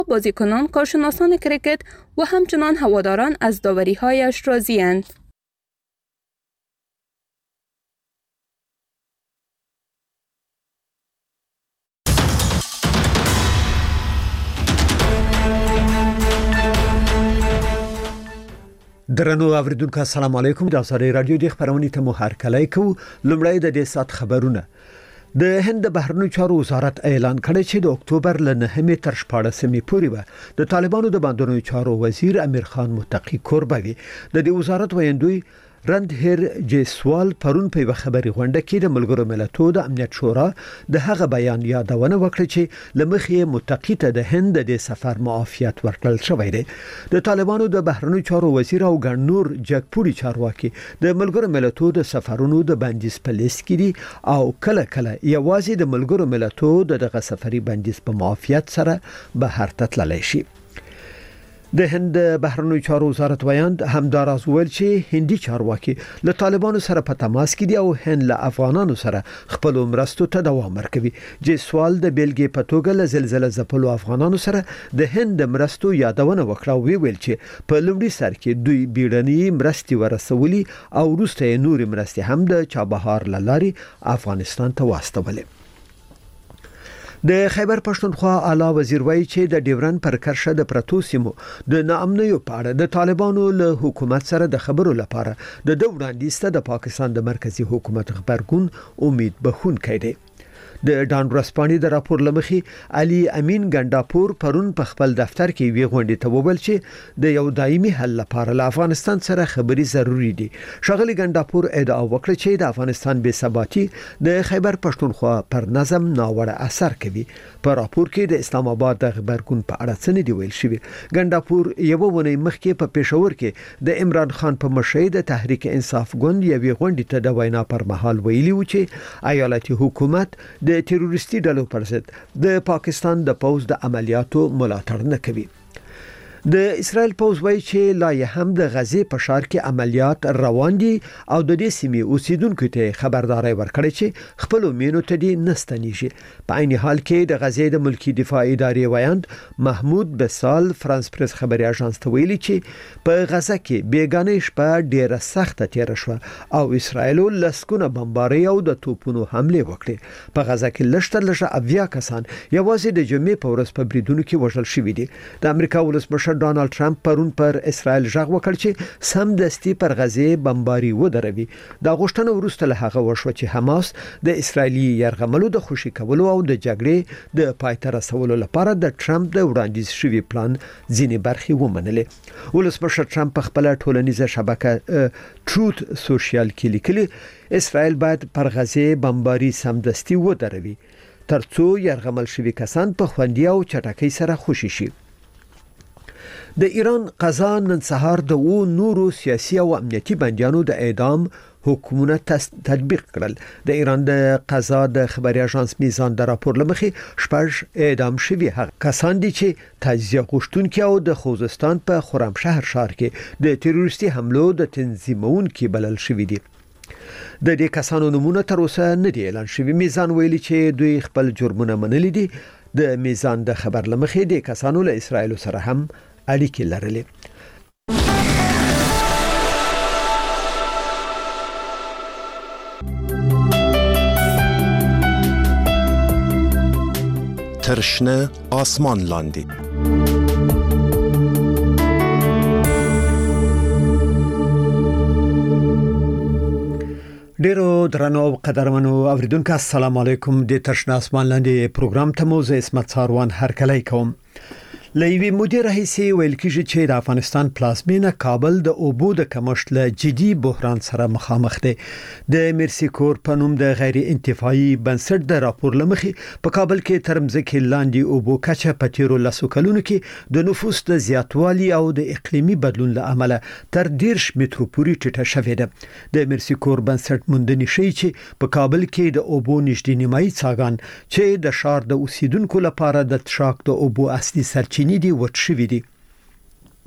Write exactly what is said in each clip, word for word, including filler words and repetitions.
بازیکنان، کارشناسان کرکت و همچنان هواداران از داوری‌هایش راضی‌اند. درنو اوریدونکو السلام علیکم. د اساري رادیو د خبرونې ته مو هرکلی کوو. لومړی د دې سات خبرونه. د هند بهرنیو چارو وزارت اعلان کړی چې د اکتوبر ل نهمې تر شپاړسمې پورې به د طالبانو د بهرنیو چارو وزیر امیر خان متقی قربوي د دې وزارت ویندوی رندهیر جیسوال پرون په خبري غونډه کې د ملګرو ملتونو د امنیت شورا د هغه بیان یادونه وکړه چې لمخې متقی ته د هند د سفر معافیت ورکړل شوی دی. د طالبانو د بهرنیو چارو وزیر او ګڼ نور جګپوري چارواکي د ملګرو ملتونو د سفرونو د بندیز په لیست کې دي او کله کله یوازې د ملګرو ملتونو دغه سفري بندیز په معافیت سره بهر ته تللی شي. د هند بهرنیو چارو وزارت ویاند همداراز ویل چې هندي چارواکي له طالبانو سره په تماس کې دي او هند له افغانانو سره خپل مرستو ته دوام ورکوي. چې سوال د بیلګې په توګه له زلزلې ځپلو افغانانو سره د هند مرستو یادونه وکړه او ویل چې په لومړي سر کې دوی بیړني مرستي ورسولي او وروسته نور مرستي هم د چابهار لاري افغانستان ته واستولې. د خیبر پښتونخوا اعلی وزیر وایي چې د ډیورن پر کرښه د پرتو سیمو د ناامنیو په اړه د طالبانو له حکومت سره د خبرو لپاره د دوه وړاندیز د پاکستان د مرکزی حکومت خبرګون امید بخونکی دی. د ډان ورسپانې د راپور لمخي علي امین ګنداپور پرون په خپل دفتر کې وی غونډې ته وویل چې د یو دایمي حل لپاره له افغانستان سره خبري ضروری دي. شغلی ګنداپور ادعا وکړه چې د افغانستان بې ثباتي د خیبر پښتونخوا پر نظم ناوړه اثر کوي. په راپور کې د اسلام آباد د خبرګون په اړه څه نه دی ویل شوی. ګنداپور یو ونی مخکې په پېښور کې د عمران خان په مشرۍ د تحریک انصاف ګوند یوې غونډې ته د وینا پر مهال ویلي و چې ایالتي حکومت د تروریستي ډلو پر ضد د پاکستان د پوز د عملیاتو ملاتړ نه کوي. د اسرائیل پوز وایي چې لا هم د غزې په ښار کې عملیات روان دي او د دې سیمې اوسیدونکو ته خبرداري ورکړي چې خپل مینو ته دي نستنیږي. په عین حال کې د غزې د ملکی دفاع ادارې ویاند محمود بسال فرانس پریس خبري اژانس ته ویلي چې په غزه کې بیګانه شپه ډیره سخته تیر شو او اسرائیل لسکونه بمباري او د توپونو حمله وکړي. په غزه کې لشتر لشه اویا کسان یوازې د جمعې په ورځ په بریدونو کې وژل شوي دي. د امریکا ولسمشر ډانلډ ټرمپ پرون پر اسرائیل ژغ وکړ چې سم دستي پر غزې بمباري ودروي. د غوښتنو وروسته له هغه وشو چې حماس د اسرایلی يرغملو د خوشي کولو او د جګړې د پایته رسولو لپاره د ټرمپ د وړاندیز شوی پلان ځینې برخې ومنلې. ولسمشر ټرمپ په خپل ټولنیزه شبکه ټروت سوشل کې لیکلي اسرائیل باید پر غزې بمباري سم دستي ودروي ترڅو يرغمل شوی کسان په خوندي او چټکۍ سره خوشي شي. د ایران قضا نن سهار د و نورو سیاسي او امنیتي بندیانو د اعدام حکومت تطبیق کړل. د ایران د قضا د خبري اژانس میزان د راپور لمخې شپږ اعدام شوي هغه کسان دي چې تجزیه غوښتونکي او د خوزستان په خرمشهر ښار کې د تروریستي حملو د تنظیمونکو بلل شوي دي. د دې کسانو نمونه تر اوسه نه دی اعلان شوی. میزان ویلي چې دوی خپل جرمونه منلي دي. د میزان د خبر لمخې د کسانو له اسرائیل سره هم اړیکې لرلې. ترشنه آسمان لاندی ډیرو درنو قدرمنو اوریدونکو السلام علیکم. د ترشنه آسمان لاندې پروګرام ته مو زه اسمت ساروان هرکلی کوم. لوی مدیر رئیسي ویل کیږي چې د افغانستان پلازمینه کابل د اوبو د کمښت له جدي بحران سره مخامخ دی. د مرسی کور په نوم د غیر انتفاعي بنسټ د راپور لمخې په کابل کې ترمځکه لاندې اوبو کچه په تیرو لسو کلونو کې د نفوس د زیاتوالي او د اقلیمي بدلون له امله تر ډیر مترو پورې ټیټه شوې ده. د مرسی کور بنسټ موندنې شي چې په کابل کې د اوبو نږدې نیمایي څاګان چې د شهر د اوسیدونکو لپاره د تشاک د اوبو اصلي سرچینې دي وټ شوې دي.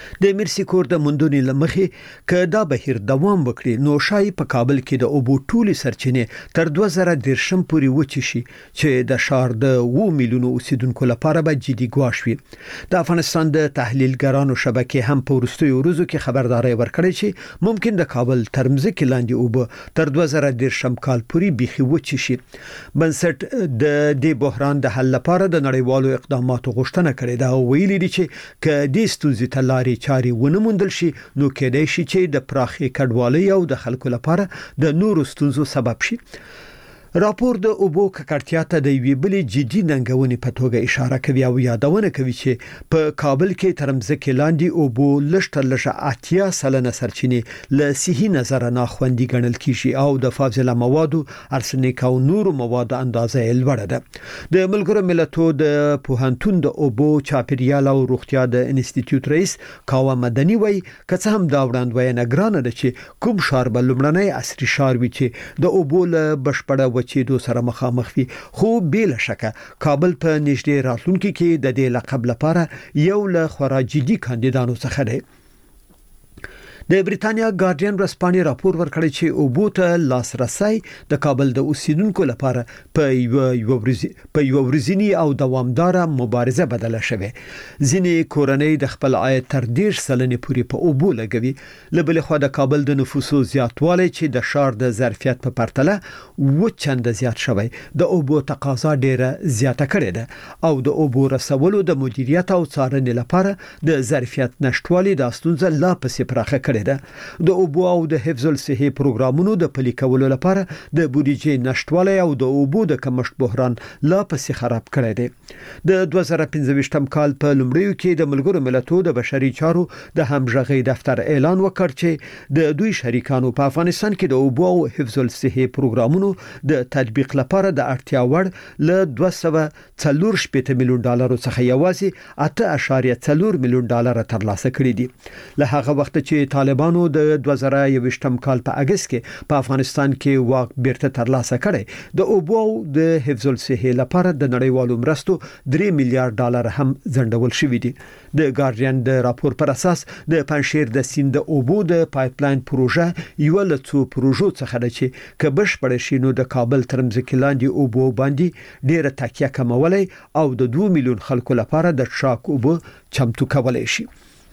د میرسیکور د مندونې لمخې ک دا بهیر دوام وکړي نو شای په کابل کې د اوبو ټولي سرچینې تر دوه زره درشم پورې وچی شي چې د شهر د و میلیونو اوسیدونکو لپاره به جدي ګواښ وي. د افغانستان د تحلیلګرانو شبکې هم په وروستیو ورځو کې خبرداري ورکړې چې ممکن د کابل ترمزه کې لاندې اوبه تر دوه زره درشم کال پورې بيخي وچی شي. بنسټ د دې بحران د حل لپاره د نړیوالو اقداماتو غوښتنه کړې ده او ویلي دي چې ک دې ستونزې ته لارې چارې ونه موندل شي نو کېدای شي چې د پراخې کډوالۍ او د خلکو لپاره د نورو ستونزو سبب شي. راپور د اوبو ککړتیا ته د یوې بلې جدي ننګونې په توګه اشاره کوي او یادونه کوي چې په کابل کې ترمزه لاندې اوبو لشت لشه اتیا سلنه سرچینې له صحي نظر نه خوندي ګڼل کیږي او د فاضله موادو ارسنیک او نورو موادو اندازه یې لوړه ده. د ملګرو ملتونو د پوهنتون د اوبو چاپیریال او روغتیا د انسټیټیوټ رئیس کاوه مدني وایي که څه هم دا وړاندوینه ګرانه ده چې کوم ښار به لومړنی عصري ښار وي چې د اوبو له بشپړه چې دو سره مخامخ وي خو بلا شکه کابل په نږدې راتلونکي کې د دې لقب لپاره یو له خورا جدي کاندیدانو څخه دی. د بریتانیا ګارډین ورځپاڼې راپور ورکړی چې اوبو ته لاسرسي د کابل د اوسیدونکو لپاره په یو یو ورځ په یو ورځنی او دوامدار مبارزه بدله شوه. ځینې کورنۍ د خپل عاید تر ډیر سلنې پورې په اوبو لګوي. لبل خو د کابل د نفوسو زیاتوالی چې د شهر د ظرفیت په پرتله و چند زیات شوی د اوبو تقاضا ډیره زیاته کړې ده او د اوبو رسولو د مدیریت او څارنې لپاره د ظرفیت نشټوالي د ستونزه لا پسې پراخه کړې ده. د اوبو او د حفظ الصحه پروګرامونو د پلي کولو لپاره د بودیجې نشټوالي او د اوبو د کمښت بحران لا پسې خراب کړی دی. د دوه زره پنځه کال په لومړیو کې د ملګرو ملتونو د بشري چارو د همغږي دفتر اعلان وکړ چې د دوی شریکانو په افغانستان کې د اوبو او حفظ الصحه پروګرامونو د تطبیق لپاره د اړتیا وړ ل دوه سوه څلور شپږ میلیون ډالر څخه یوازې اته اعشاریه څلور میلیون ډالر ترلاسه کړي دي. له هغه وخت چې طالبانو د دوه زره یوویشتم کال په اگست کې په افغانستان کې واک بیرته ترلاسه کړي د اوبو او د حفظ الصحه لپاره د نړیوالو مرستو درې میلیارډ ډالر هم ځنډول شوې دي. د ګارډین د راپور پر اساس د پنځشیر د سیند د اوبو د پایپلاین پروژه یو له څو پروژو څخه ده چې کبش پړ شي نو د کابل ترمزه کلاندې اوبو باندې ډیره تکیه کمولای او د دوه میلیون خلکو لپاره د شاک اوبو چمتو کولای شي.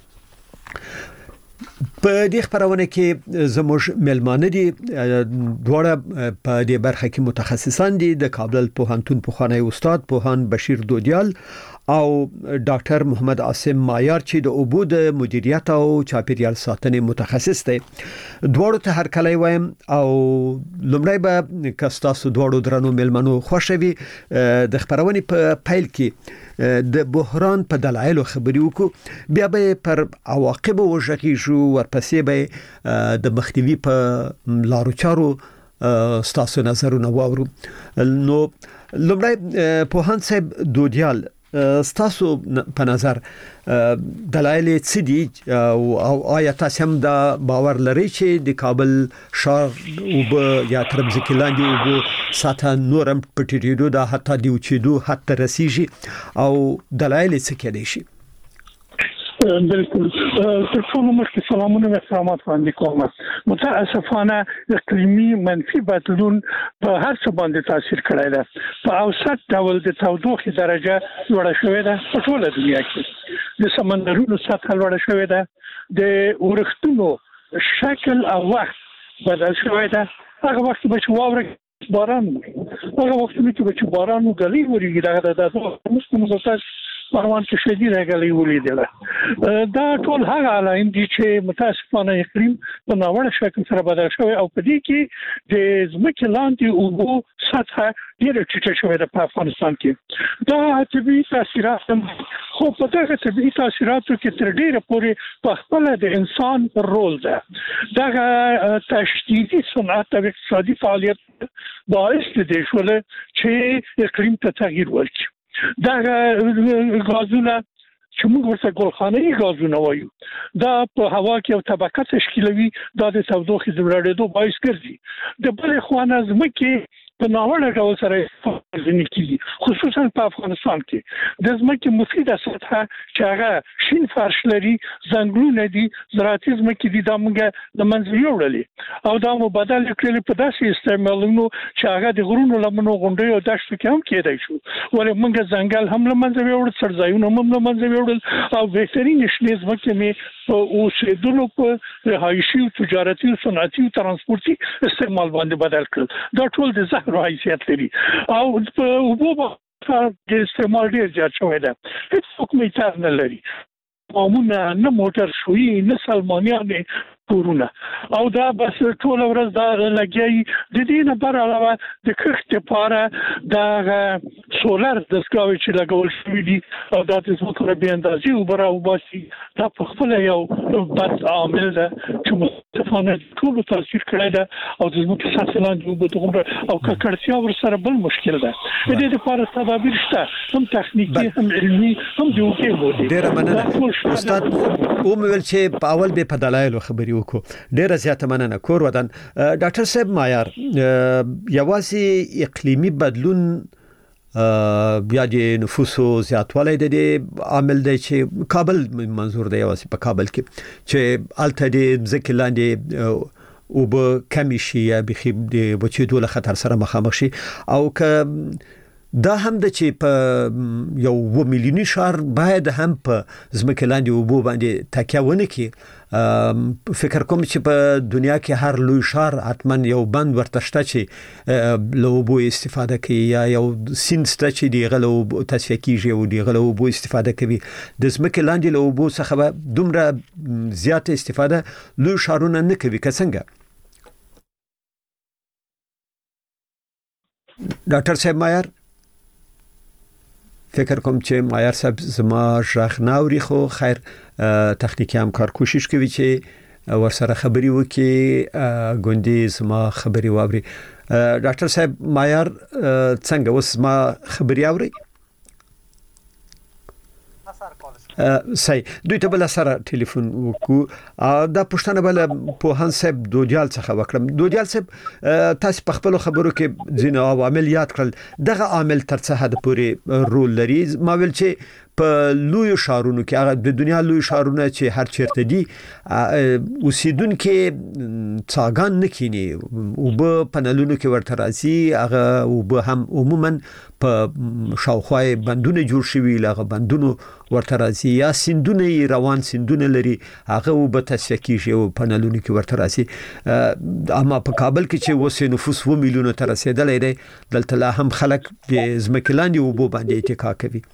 په دې خبرونه کې زموږ ملمانه دي دواړه په دې برخه کې متخصصان دي. د کابل پوهنتون پوهنوي استاد پوهان بشیر دودیال او ډاکټر محمد عاصم مایار چې د اوبو د مدیریت او چاپیریال ساتنې متخصص دی. دواړو ته هر کله وایم او لومړی به کستاسو دواړو درنو ملمنو خوشوي د خبرونه په پیل کې د بحران په دلایلو خبرې وکړو بیا به پر عواقب وژغیږو ورپسې به د مخنیوي په لارو چارو ستاسو نظرونه واورو. نو لومړی پوهان صاحب دودیال ستاسو په نظر دلایل څه دي او آیا تاسو هم دا باور لرئ چې د کابل ښار او یا ترمزه کې لاندې او ساته نورم پټیدو دا حتی دی چې دوه حتی رسیږي او دلایل څه کېدای شي؟ بالکل تر ټولو مخکې سلامونه او احترامات وړاندې کوم. متاسفانه اقلیمي منفي بدلون په هر څه باندې تاثیر کړی دی. په اوسط ډول د تودوخې درجه لوړه شوې ده په ټوله دنیا کې. د سمندرونو سطح لوړه شوې ده. د ورښتونو شکل او وخت بدل شوی ده. هغه وخت به چې واوره باران هغه وخت چې باران وغلي وريږي دا د تاسو مستمزات پروان کې شدید غلي ولیدله. دا ټول هغه علایم دي چې متاسفانه اقلیم په ناوړه شکل سره بدل شوی او په دې کې د ځمکې لاندې اوبو سطح ډېر ټیټه شوې ده په افغانستان کې. دا طبیعي تاثیرات خو په دغه طبیعي تاثیراتو کې تر ډېره پورې په خپل د انسان رول ده. دا تشدیدي صنعت او اقتصادي فعالیت باعث دي شول چې اقلیم ته تغییر ورکړي. دا غازونه چې موږ ورته ګلخانه‌ای غازونه وایو دا په هوا کې یو طبقه تشکیلوي دا د تودوخې د لوړېدو باعث ګرځي. د بل خوا نه ځمکې په ناوړه ډول سره استفاده کیږي، خصوصا په افغانستان کې د ځمکې مفیده سطحه چې هغه شین فرش لري، ځنګلونه دي، زراعتي ځمکې دي، دا موږ د منځ یوړلې او دا مبادل کړل په داسې استعمالونو چې هغه د غرونو لمنو غونډې او دښتو کې هم کېدای شو، ولې موږ ځنګل هم لمنځه وړل، څړځایونه هم لمنځه وړل او بهترین شنې ځمکې مې په اوسېدلو په رهایشي او تجارتي او صنعتي او ترانسپورتي استعمال باندې بدل کړل. دا ټول د زهر حیثیت لري او په اوبو د استعمال ډیر زیات شوی دی. هیڅ څوک میتر نه لري، قومونه نه موټر شوي نه سلمانیان کورونه او دا بس ټول ورځ دا لګي. د دې نه بر علاوه د کښت لپاره د سولر دستګاوې چې لګول شوي دي او دا د ځمکو به اندازې وبره او باسي، دا په خپل یو بد عامل ده چې مستفانه ټول تاثیر کړی ده او د ځمکو سطح لاندې وبو دغه او ککړتیا ورسره بل مشکل ده. د دې لپاره تدابیر شته، هم تخنیکی هم علمي هم د اوبو بودي. ډیر مننه استاد. اومول چې په اول به په دلایل خبري وکړو، ډیره زیاته مننه. کور ودان ډاکټر صاحب معیار، یوازې اقلیمی بدلون بیا د نفوسو زیاتوالی د دې عامل دی چې کابل منظور دی، یوازې په کابل کې چې الته د ځکه لاندې او به کمی شي یا بخي د بچیدو له خطر سره مخامخ شي او که دا هم د چې په یو و میلیونی شهر باید هم په ځمکه لاندې اوبو باندې تکیه ونه کړي. فکر کوم چې په دنیا کې هر لوی شهر حتما یو بند ورته شته چې له اوبو استفاده کوي یا یو سیند شته چې دغه له اوبو تصفیه کیږي او دغه له اوبو استفاده کوي. د ځمکې لاندې له اوبو څخه به دومره زیاته استفاده لوی شهرونه نه کوي که څنګه؟ ډاکټر صاحب معیار، فکر کوم چې معیار صاحب زما ژغ ناوري، خو خیر تخنیکی همکار کوشش کوي چې ورسره خبري وکړي، ګوندې زما خبري واوري. ډاکټر صاحب معیار څنګه اوس زما خبري اوري؟ صحیح. دوی ته بل سره ټلیفون وکړو. دا پښتنه بل په هان صاحب دوجال څخه وکړم. دوجال صاحب تاسو په خپل خبرو کې ځینې عوامل یاد کړل، دغه عامل تر څه حد پورې رول لري؟ ما ویل چې په لوی شهرونو کې هغه د دنیا لوی شهرونه چې هر چیرته دي اوسیدونکو څاګان نه کینی او په پنلونو کې ورته راځي، هغه او به هم عموما په شاوخوای بندونه جوړ شوي، لغه بندونو ورته راځي یا سیندونه روان سیندونه لري، هغه او به تصفیه کیږي او پنلونو کې ورته راځي. اما په کابل کې چې وسه نفوس و میلیونو ته رسیدلې دی، دلته لا هم خلک د ځمکې لاندې او به باندې اتکا کوي.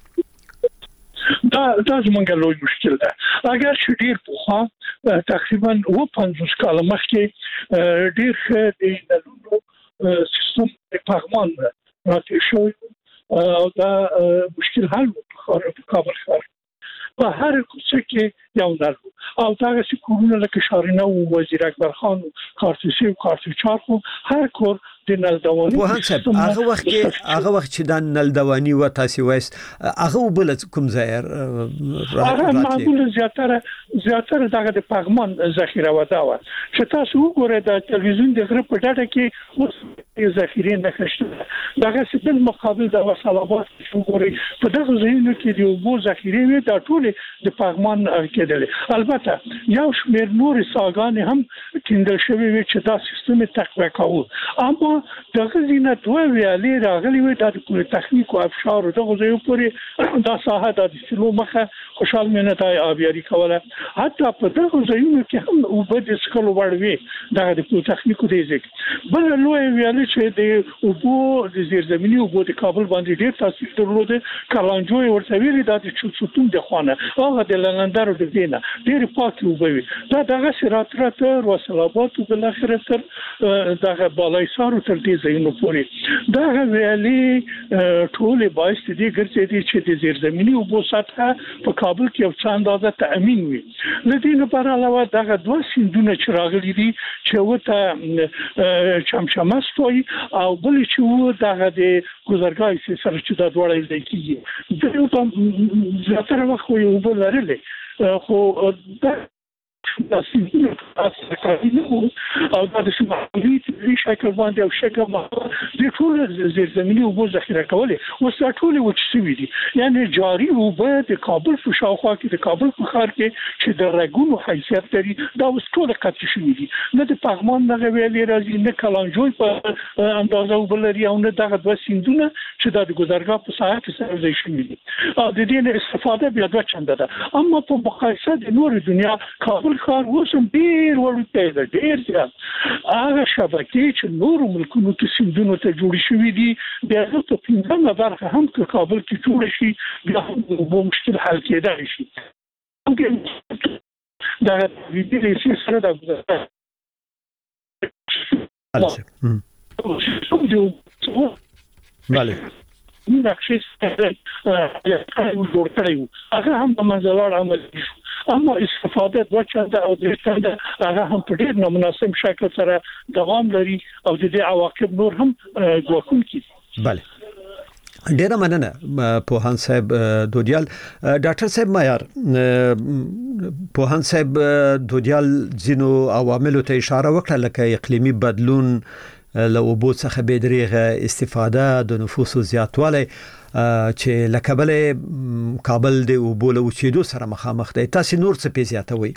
دا دا زمونږ لوی مشکل ده. اگر چې ډیر پوها تقریبا و پنځوس کال مخکې ډیر ښه د نلونو سیستم د پغمان راته شوی او دا مشکل حل وکړ په کابل ښار په هر کوڅه کې یو نل او دا چې کورونه لکه شارینه او وزیر اکبر خان کارتوسی او کارتوچار خو هر کور د نل دواني په هغه وخت کې هغه وخت چې د نل دواني و تاسو وایست هغه بل کوم ځای هغه معمولا زیاتره زیاتره دغه د پغمان ذخیره ودا و چې تاسو وګورئ د تلویزیون د غره په ډاټه کې اوس ذخیره نه خشته دغه سبل مقابل د وسلابات وګورئ په دغه ځایونو کې د وبو ذخیره وي د ټول د پغمان کېدل. البته یو شمېر نور ساګان هم کیندل شوی وي چې دا سیستم تقویه کوي، اما دغه زینه دوه ویالي راغلي وي د تخنیک او افشار او دغه ځای پورې دا ساحه د سلو مخه خوشحال مینه آبیاری کوله. حتی په دغه ځایونو کې هم او بد سکلو وړوي دغه د تخنیک دی ځکه بل لوی ویالي چې د اوبو د زیرزمینی اوبو د کابل باندې ډیر تاثیر درلوده، کلانجوی ورته ویلي د چوتون د خانه هغه د لندن د دینه ډیر پاک وبوي دا دغه سرات راته وسلابات او بل اخر تر دغه بالای سارو تر دې ځایونو پورې دغه ویالي ټول باعث دي ګرځي چې د زیرزمینی اوبو سطحه په کابل کې یو څه اندازه تامین وي. لدې نه پر علاوه دغه دوه سیندونه چې راغلي دي چې وته چمچمه ستوي او بل چې و دغه د ګذرګای سره چې د دوړې د کیږي د یو زیاتره وخت یو بل لري خو دا د سیمې تاسو کوي او د شمالي تدریج شکل باندې او شکل باندې د ټول زیرزمینی او ذخیره کولې او ټول وچ شوی دي یعنی جاری او د کابل په شاوخوا کې د کابل په ښار کې چې د رګونو حیثیت لري دا اوس ټول قطع شوی دي نه د پغمان دغه ویلې راځي نه کلانجوی په اندازه وبلري او نه دغه د سیندونه چې د ګذرګاه په ساحه کې سره ځای شوی دي او د دې استفاده بیا د چنده ده اما په مقایسه د نور دنیا کابل ښار اوس ډیر وړوکی دی ډیر زیات هغه شبکې چې نور ملکونو کې سیندونو ته جوړ شوي دي بیا په پنځمه برخه هم په کابل کې جوړ شي بیا هم به مشکل حل کېدای شي دا د دې څه سره د بله نقشې سره جوړ کړی هغه هم د منځلار عمل اما استفاده د وچنده او د چنده هغه هم په ډیر نامناسب شکل سره دوام لري او د دې عواقب نور هم ګواښون کیږي. بله ډیره مننه پوهان صاحب دودیال. ډاکټر صاحب معیار پوهان صاحب دودیال ځینو عواملو ته اشاره وکړه لکه اقلیمي بدلون له اوبو څخه به دریغه استفاده د نفوسو زیاتوالی چې لکبل کابل د اوبو له اوچېدو سره مخامخ دی. تاسو نور څه په زیاتوي؟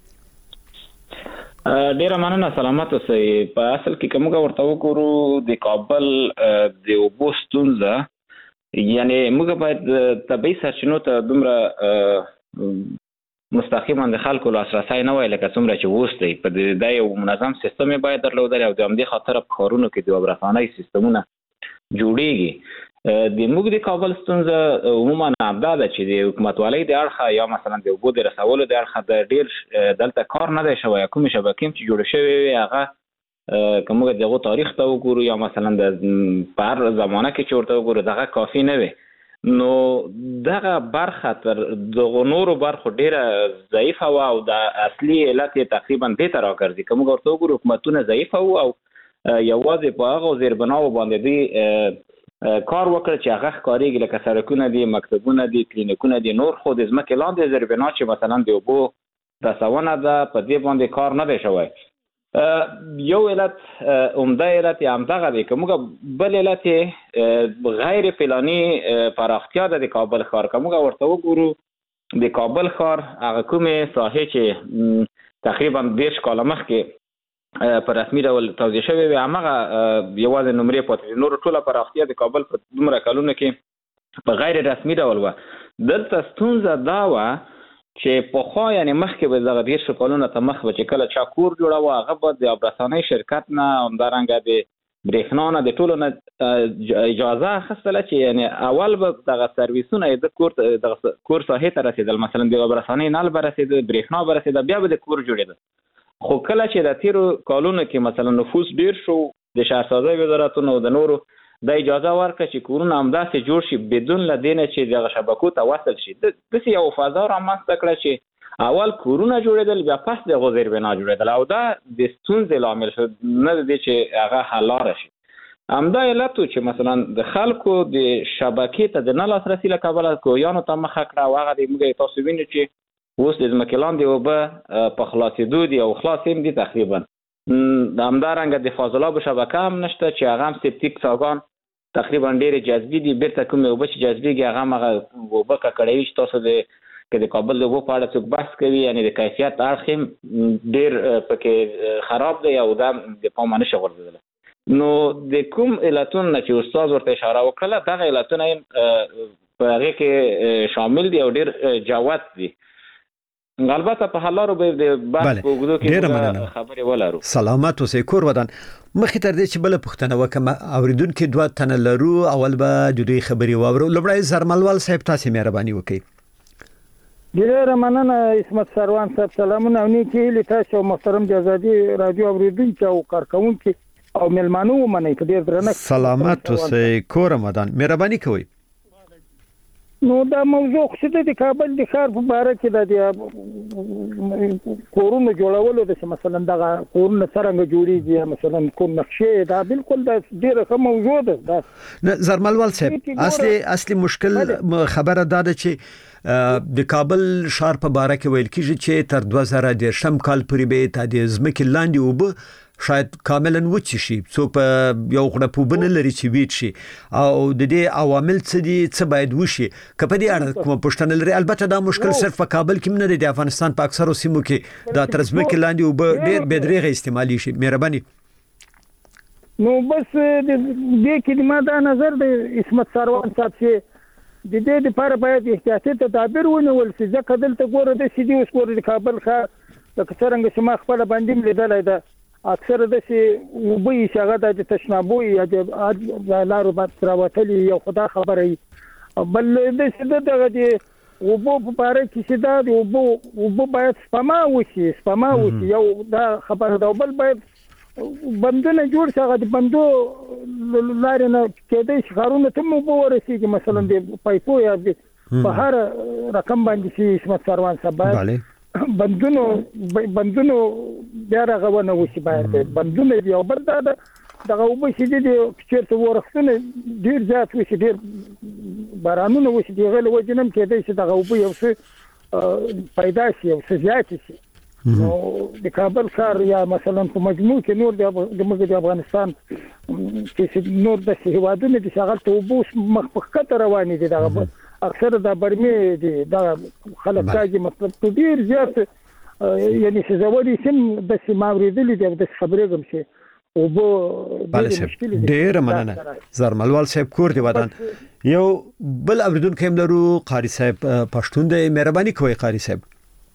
ډیره مننه سلامت اوسئ. په اصل کې کومه ورته وګورو د کابل د اوبو ستونزه یعنی موږ باید طبيعي سرچینو ته دومره مستقیما د خلکو لاسرسي نه وای لکه څومره چې وست دی په د یو منظم سیستم باید درلودل او د همدې خاطر په خارونو کې د وبرخانه سیستمونه جوړیږي. د موږ د کابل ستونزه عموما ابدا ده چې د حکومتوالۍ د اړخه یا مثلا د اوبو د رسولو د اړخه د ډیر دلته کار نه دی شوی کوم شبکې چې جوړ شوی وي هغه کومه دغه تاریخ ته وګورو یا مثلا د پر زمانه کې چې ورته وګورو دغه کافی نه وي نو دغه برخه تر دغه نورو برخو ډیره ضعیفه و او د اصلي علت تقریبا دې تر راګرځي کوم ورته وګورو حکومتونه ضعیفه و او یوازې په هغه زیربناو باندې دی کار وکړ چې هغه ښکارېږي لکه سړکونه دي مکتبونه دي کلینیکونه دي نور خو د ځمکې لاندې زیربنا چې مثلا د اوبو رسونه ده په دې باندې کار نه دی شوی. یو علت عمده علت هم دغه دی که موږ بل علت غیر پلاني پراختیا ده د کابل ښار که موږ ورته وګورو د کابل ښار هغه کومې ساحې چې تقریبا دېرش کاله مخکې په رسمي ډول توضیح شوی وي همغه یوازې نمرې پاتې دي نور ټوله پراختیا د کابل په دومره کلونو کې په غیر رسمي ډول وه. دلته ستونزه دا وه چې په خو یعنی مخکې به دغه ډیر شکلونه ته مخ به چې کله چا کور جوړاوه هغه به د آبرسانۍ شرکت نه همدارنګه د برېښنا نه د ټولو نه اجازه اخیستله چې یعنی اول به دغه سرویسونه د کور دغه کور ساحې ته رسېدل مثلا د آبرسانۍ نل به رسېده برېښنا به رسېده بیا به د کور جوړېده خو کله چې د تیرو کالونو کې مثلا نفوس ډیر شو د شهرسازۍ وزارتونو د نورو د اجازه ورکړه چې کورونه همداسې جوړ شي بدون له دې نه چې دغه شبکو ته وصل شي داسې یو فضا رامنځته کړه چې اول کورونه جوړېدل بیا پس دغه زیربنا جوړېدل او دا د ستونزې لامل شو نه دی چې هغه حل لاره شي. همدا علت و چې مثلا د خلکو د شبکې ته د نه لاسرسي له کبله کویانو ته مخه کړه او هغه د موږ تاسو وینئ چې اوس د ځمکې لاندې اوبه په خلاصېدو دي او خلاص هم دي تقریبا همدارنګه د فاضلابو شبکه هم نشته چې هغه هم سپټیک څاګان تقریبا ډېر جذبي دي بیرته کومې اوبه چې جذبېږي هغه هغه اوبه ککړوي چې تاسو د که د کابل د اوبو په اړه څوک بحث کوي یعنې د کیفیت اړخ هم ډېر پکې خراب دی او دا د پامه نشي غورځېدلی. نو د کوم علتونو نه چې استاد ورته اشاره وکړله دغه علتونه هم په هغې کې شامل دي او ډېر جوت دي. البته په حلارو به د بحث په اوږدو کې خبرې ولرو. سلامت اوسئ کور ودان. مخکې تر دې چې بله پوښتنه وکړم اورېدونکي دوه تنه لرو اول به د دوی خبرې واورو. لومړی زرملوال صاحب تاسې مهرباني وکړئ. ډېره مننه عصمت سروان صاحب سلامونه او نیکې هیلې تاسو محترم د ازادي راډیو اورېدونکي او کارکوونکي او مېلمانه ومنئ په ډېر درنښت. سلامت اوسئ کور ودان. مهرباني کوئ. نو دا موضوع خو د کابل د ښار په باره کې د کورونو جوړولو د مثلا دغه کورونه څرنګه جوړیږي مثلا کوم نقشې دا بالکل د ډېره ښه موضوع ده. نه زرملوال صاحب اصلي اصلي مشکل خبره دا ده چې د کابل ښار په باره کې ویل کیږي چې تر دوه زره دېرشم کال پورې به ته د ځمکې لاندې اوبه شاید کاملا وچ شي څو په یو غړپ وبنه لري چې ویټ شي او د دې عوامل څه دي څه باید وشي کپه دې اړه کوم پښتنه لري البته دا مشکل صرف په کابل کې نه دی د افغانستان په اکثرو سیمو کې دا تر ځمکې لاندې اوبه ډېر بدرېغه استعمالي شي مهرباني نو بس دې کې ما دا نظر د عصمت سروان صاحب چې د دې لپاره باید احتیاطي تدابیر ونیول شي ځکه دلته ګوره د سیدي اوس ګوره د کابل ښار د څرنګه چې ما خپل باندې لیدلای دا اکثر د سي وبي شغه د تشنابوي یا د لارو بات راوتلي یو خدا خبره بل د سده دغه دی وبو په اړه کې چې دا دی وبو وبو باید سپما وشي سپما وشي یو دا خبره دا بل باید بندونه جوړ شي د بندو لارې نه کېدای شي خارونه ته مو ورسیږي مثلا د پایپو یا په هر رقم باندې شي اسمت سروان صاحب بندونو بندونو بیا راغونه وشي باید بندونه یو بل دا دغه وبې چې دي چیرته ورختنه ډیر زیات وشي ډیر بارانونه وشي دی غل وجنم کېدای شي دغه وبې یو څه پیدا شي او څه زیات شي نو د کابل ښار یا مثلا په مجموع کې نور د موږ د افغانستان چې نور د هیوادونو د شغل ته وبوس مخ په خطر روان دي دغه اکثر د برمې دي دا خلک کاږي مطلب ډیر زیات یعنی چې زوري سم د سیماوریدل دي د خبرې کوم شي او بو ډیر مننه زرملوال صاحب کور دی ودان یو بل اوریدونکو هم لرو قاری صاحب پښتون دی مهرباني کوئ قاری صاحب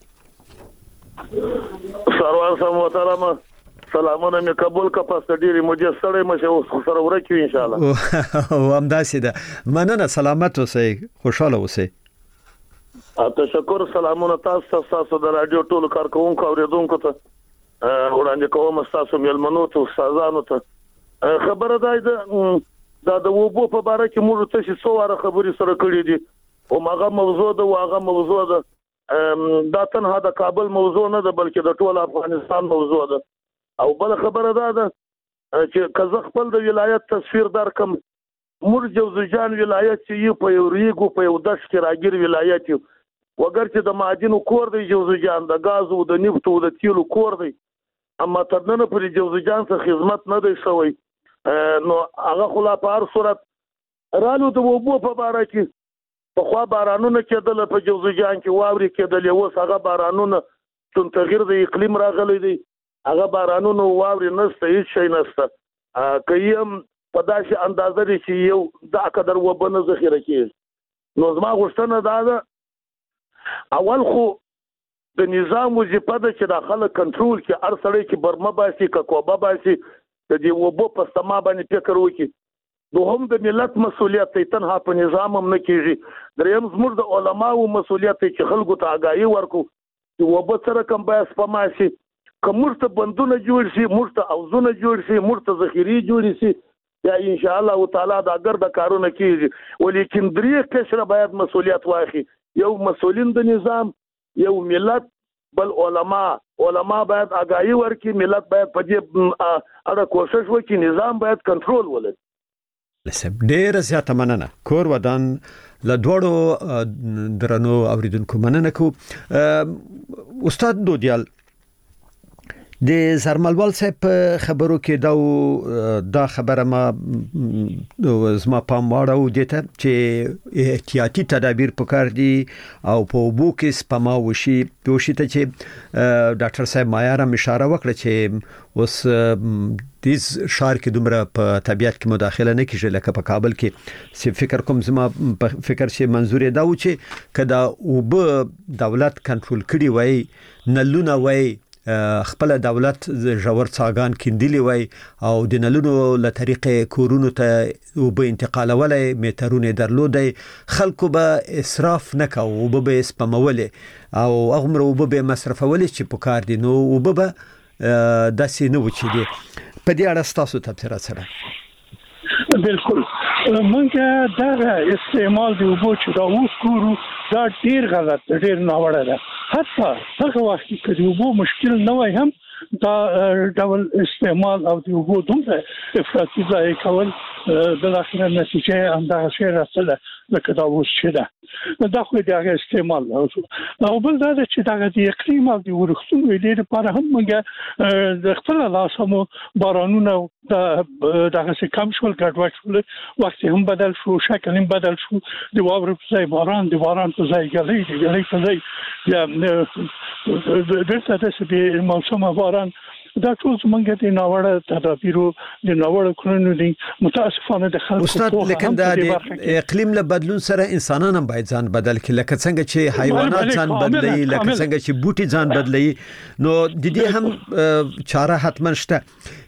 سروان صاحب محترم سلامونه مې قبول کا پاس ډیره مجه سره مشه سره ورکو ان شاء الله او همداسې ده مننه سلامت اوسئ خوشاله اوسئ تشکر سلامونه تاسو تاسو د رادیو ټول کارکونکو اوریدونکو ته وړاندې کوم تاسو ملمنو ته استادانو ته خبره ده دا د وبو په باره کې موږ ته څه څواره خبري سره کړې دي او ماغه موضوع ده واغه موضوع ده دا تنها د کابل موضوع نه ده بلکې د ټول افغانستان موضوع ده او بل خبره ده چې کزه خپل د ولایت تصویر درکم مور جوزجان ولایت چې یو په یو ریګو په یو دش کې راګیر ولایت وګر چې د معادنو کور دی جوزجان د غاز او د نفت او د تیلو کور دی اما تر نن پورې جوزجان څخه خدمت نه دی شوی نو هغه خلا په هر صورت رالو د وبو په باره کې په خوا بارانونه کېدل په جوزجان کې واوري کېدل اوس هغه بارانونه څون تغییر د اقلیم راغلی دی هغه بارانونو واوري نسته هیڅ شي نسته کيم په داسې اندازه دي چې یو د اقدر وبنه ذخیره کیږي نو زما غوښتنه دا ده اول خو د نظام وظیفه ده چې د خلک کنټرول کې هر سړی چې برمه باسي که کوبه باسي د دې وبو په سما باندې فکر وکړي دوهم د ملت مسؤلیت دی تنها په نظام هم نه کیږي دریم زموږ د علماو مسؤلیت دی چې خلکو ته آگاهي ورکو چې وبو سره کوم باید سپماسي کومرته بندونه جوړ شي مرته اوزونه جوړ شي مرته ذخیره جوړ شي یا ان شاء الله تعالی دا ګرد کارونه کیږي ولیکن درې کشره باید مسؤلیت واخلي یو مسؤلین د نظام یو ملت بل علما علما باید آگاهي ورکړي ملت باید په دې اړه کوشش وکړي نظام باید کنټرول ولري لسب ډیر زیاته مننه کور ودان ل دوړو درنو اوریدونکو مننه کو استاد دودیال د زرملوال صاحب خبرو کې دا دا خبره ما زما پام واړو دته چې احتیاطي تدابیر پکار دي او په وبو کې سپما وشي دوشي ته چې ډاکټر صاحب مایار هم اشاره وکړه چې اوس د شهر کې دومره په طبيعت کې مداخله نه کیږي لکه په کابل کې سی فکر کوم زما په فکر چې منظور دا و چې کدا وب دولت کنټرول کړي وای نلونه وای خپل دولت جوړ څاګان کیندلی وای او د نلونو له طریقې کورونو ته وب انتقالولای میټرونه درلودای خلکو به اسراف نکاو وب به سپمولې او هغه وب به مصرفولې چې په کار دي نو وب به داسې نه و چې دي په دې اړه تاسو تفسیر سره بالکل مونږه دا استعمال دی وبو چې دا اوس کورو دا ډیر غلط ډیر ناوړه ده حتی هغه وخت کې د وبو مشکل نه وای هم دا ډول استعمال او د وګړو دومره افراطي ځای کول د اخر نتیجه هم دا شی راځله لکه دا اوس چې ده دا خو د هغه استعمال او بل دا چې دا د اقلیم او د ورښتونو ویلې لپاره هم موږ د خپل لاسمو بارانونه د دغه څه کم شول ګډوډ شول وخت هم بدل شو شکل هم بدل شو د واورو په ځای باران د باران په ځای ګلې د ګلې په ځای یا دلته د موسم باران دا ټول څنګه د ناوړه تدابیرو د ناوړه کړنو دي متاسفانه د خلکو استاد لیکن د اقلیم له بدلون سره انسانان هم باید ځان بدل کړي لکه څنګه چې حیوانات ځان بدلي لکه څنګه چې بوټي ځان بدلي نو د دې هم چاره حتما شته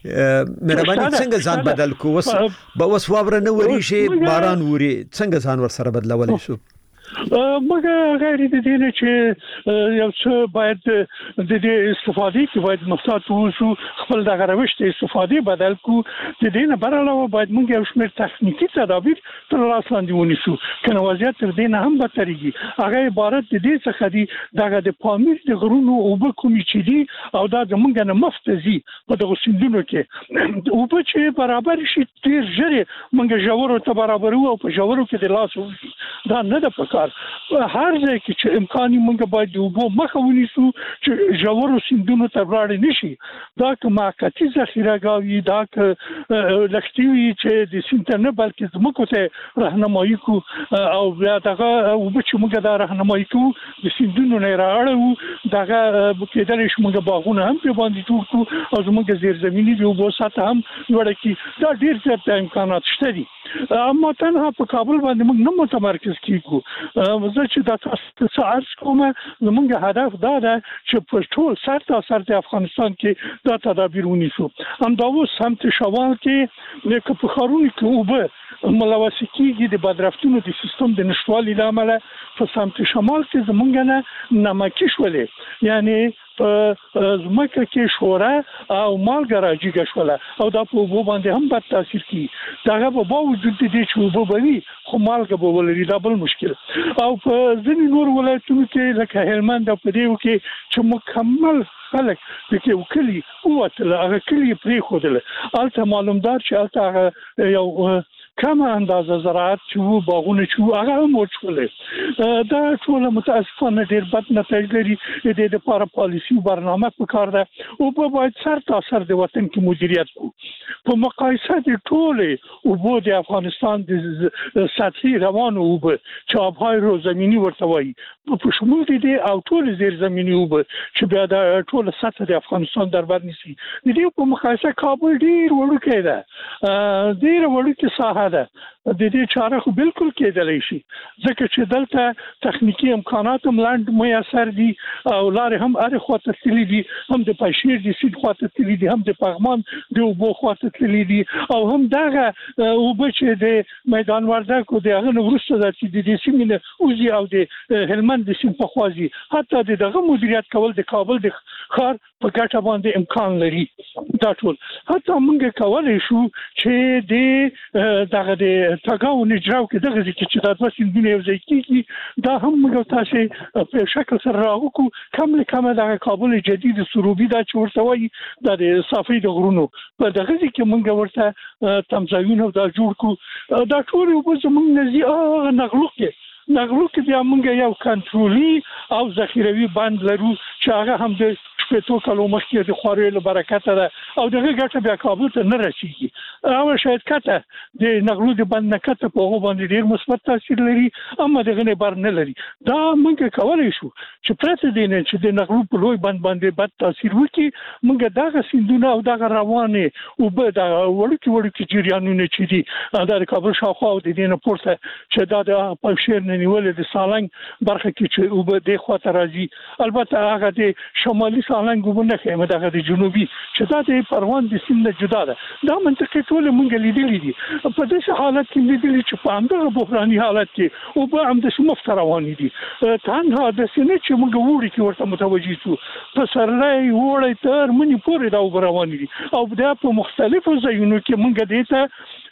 مهرباني څنګه ځان بدل کو وس به وس واور نه وري شي باران وري څنګه ځان ور سره بدلولای شو مګر غیر د دې نه چې یو څه باید د دې استفادې کې باید محتاط اوسو خپل د غروشت استفادې بدل کو د دې نه براله باید موږ یو شمېر تخنیکی تدابیر تر لاس لاندې ونیسو کنه وضعیت تر دې نه هم بدتريږي هغه عبارت د دې څخه دی دغه د پامیر د غرونو او به کومي چې دي او دا زمونږ نه مفتزي په دغه سندونو کې او په چې برابر شي تیر ژره موږ جوړو ته برابر او په جوړو کې د لاس دا نه د هر ځای کې چې امکاني موږ باید د وبو مخه ونیسو چې ژورو سیندونو ته ولاړ نشي دا که موقتی ذخیره ګاوي دا که لښتي چې د سیند نه بلکې زموږ ته راهنمایي کو او بیا دغه وبو چې موږ دا راهنمایي کو د سیندونو نه راړو دغه کېدل شي موږ باغونه هم په باندې جوړ کو او زموږ زیرزمینی د وبو سطح هم لوړ کی دا ډیر زیات امکانات شته دي اما تنها په کابل باندې موږ نه متمرکز کیږو زه چې دا تاسو ته عرض کوم زموږ هدف دا ده چې په ټول سر تا سر د افغانستان کې دا تدابیر ونیسو هم دا و سمت شمال کې لکه په خارونو کې وبه ملوث کیږي د بدرفتونو د سیستم د نشټوالي لامل په سمت شمال کې زموږ نه نمکی شولې یعنی په زمکه کې شوره او مالګه راځي شوله او دا په وبو باندې هم بد تاثیر کوي دا په باوجود دې چې وبو بوي خو مالګه به ولري دا بل مشکل او په ځینې نور ولایتونو کې لکه هلمند او په دې کې چې مکمل خلک دغه وکړي او اتل هغه کلی پری خوده البته معلومدار چې البته یو کم اندازه زراعت چې باغونه چې هغه هم وچولې دا ټول متاسفانه ډیر بد نتایج لري د دې لپاره پالیسي او برنامه پکار ده او په باید سر تا سر د وطن کې مدیریت کو په مقایسه د ټول او بو د افغانستان د سطحي روان او چې آبهای رو زمینی ورته وایي په شمول دي او ټول زیر زمینی او چې بیا د ټول سطح د افغانستان در بر نشي د دې په مقایسه کابل ډیر وړوکی ده ډیر وړوکی ساحه ده د دې چاره خو بالکل کېدلی شي ځکه چې دلته تخنیکی امکانات هم لاند میسر دي او لارې هم اره خواته تللی دي هم د پاشیر دي سید خواته تللی دي هم د پغمان د وبو خواته تللی دي او هم دغه وبو چې د میدان وردګو د هغه ورسته د دې سیمه اوزي او د هلمند د سیم په خوازي حتی دغه مدیریت کول د کابل د خار په ګټه باندې امکان لري دا ټول حتی موږ کولای شو چې د دغه د تاګاو نجراو کې دغه چې د تاسو دنیا یو ځای کیږي دا هم موږ تاسو په شکل سره راغو کوم لکه د کابل جدید سروبي دا چې ورته وایي د صافي د غرونو په دغه کې موږ ورته تمځایونه دا جوړ کو دا ټول په زموږ نزي هغه نغلو کې نغلو کې بیا موږ یو کنټرولي او ذخیروي بند لرو چې هغه هم د شپږ کلو مخکې د خوري له برکت ده او دغه ګټه بیا کابل ته نه رسیږي او شاید کته د نغلو د بند نکته په هغه باندې ډیر مثبت تاثیر لري اما دغه نه بر نه لري دا موږ کولای شو چې پرته دي نه چې د نغلو په لوی بند باندې بد تاثیر وکړي موږ دغه سیندونه او دغه روانه او به د وړوکی وړوکی جریانونه چې دي د کابل شاوخوا او د دینه پورته چې دا د پښیر نه نیول د سالنګ برخه کې چې او به د خواته راځي البته هغه د شمالي سالنګ وبونه خیمه دغه د جنوبي چې دا د پروان د سیند جدا ده دا منطقه ټول مونږ لیدلې دي په دې حالت کې لیدلې چې په همدغه بحراني حالت کې او په هم د شمف روانې دي تنها د سینې چې مونږ وړي کې ورته متوجي شو په سرلای وړي تر منی پورې دا روانې دي او دا په مختلفو ځایونو کې مونږ دې ته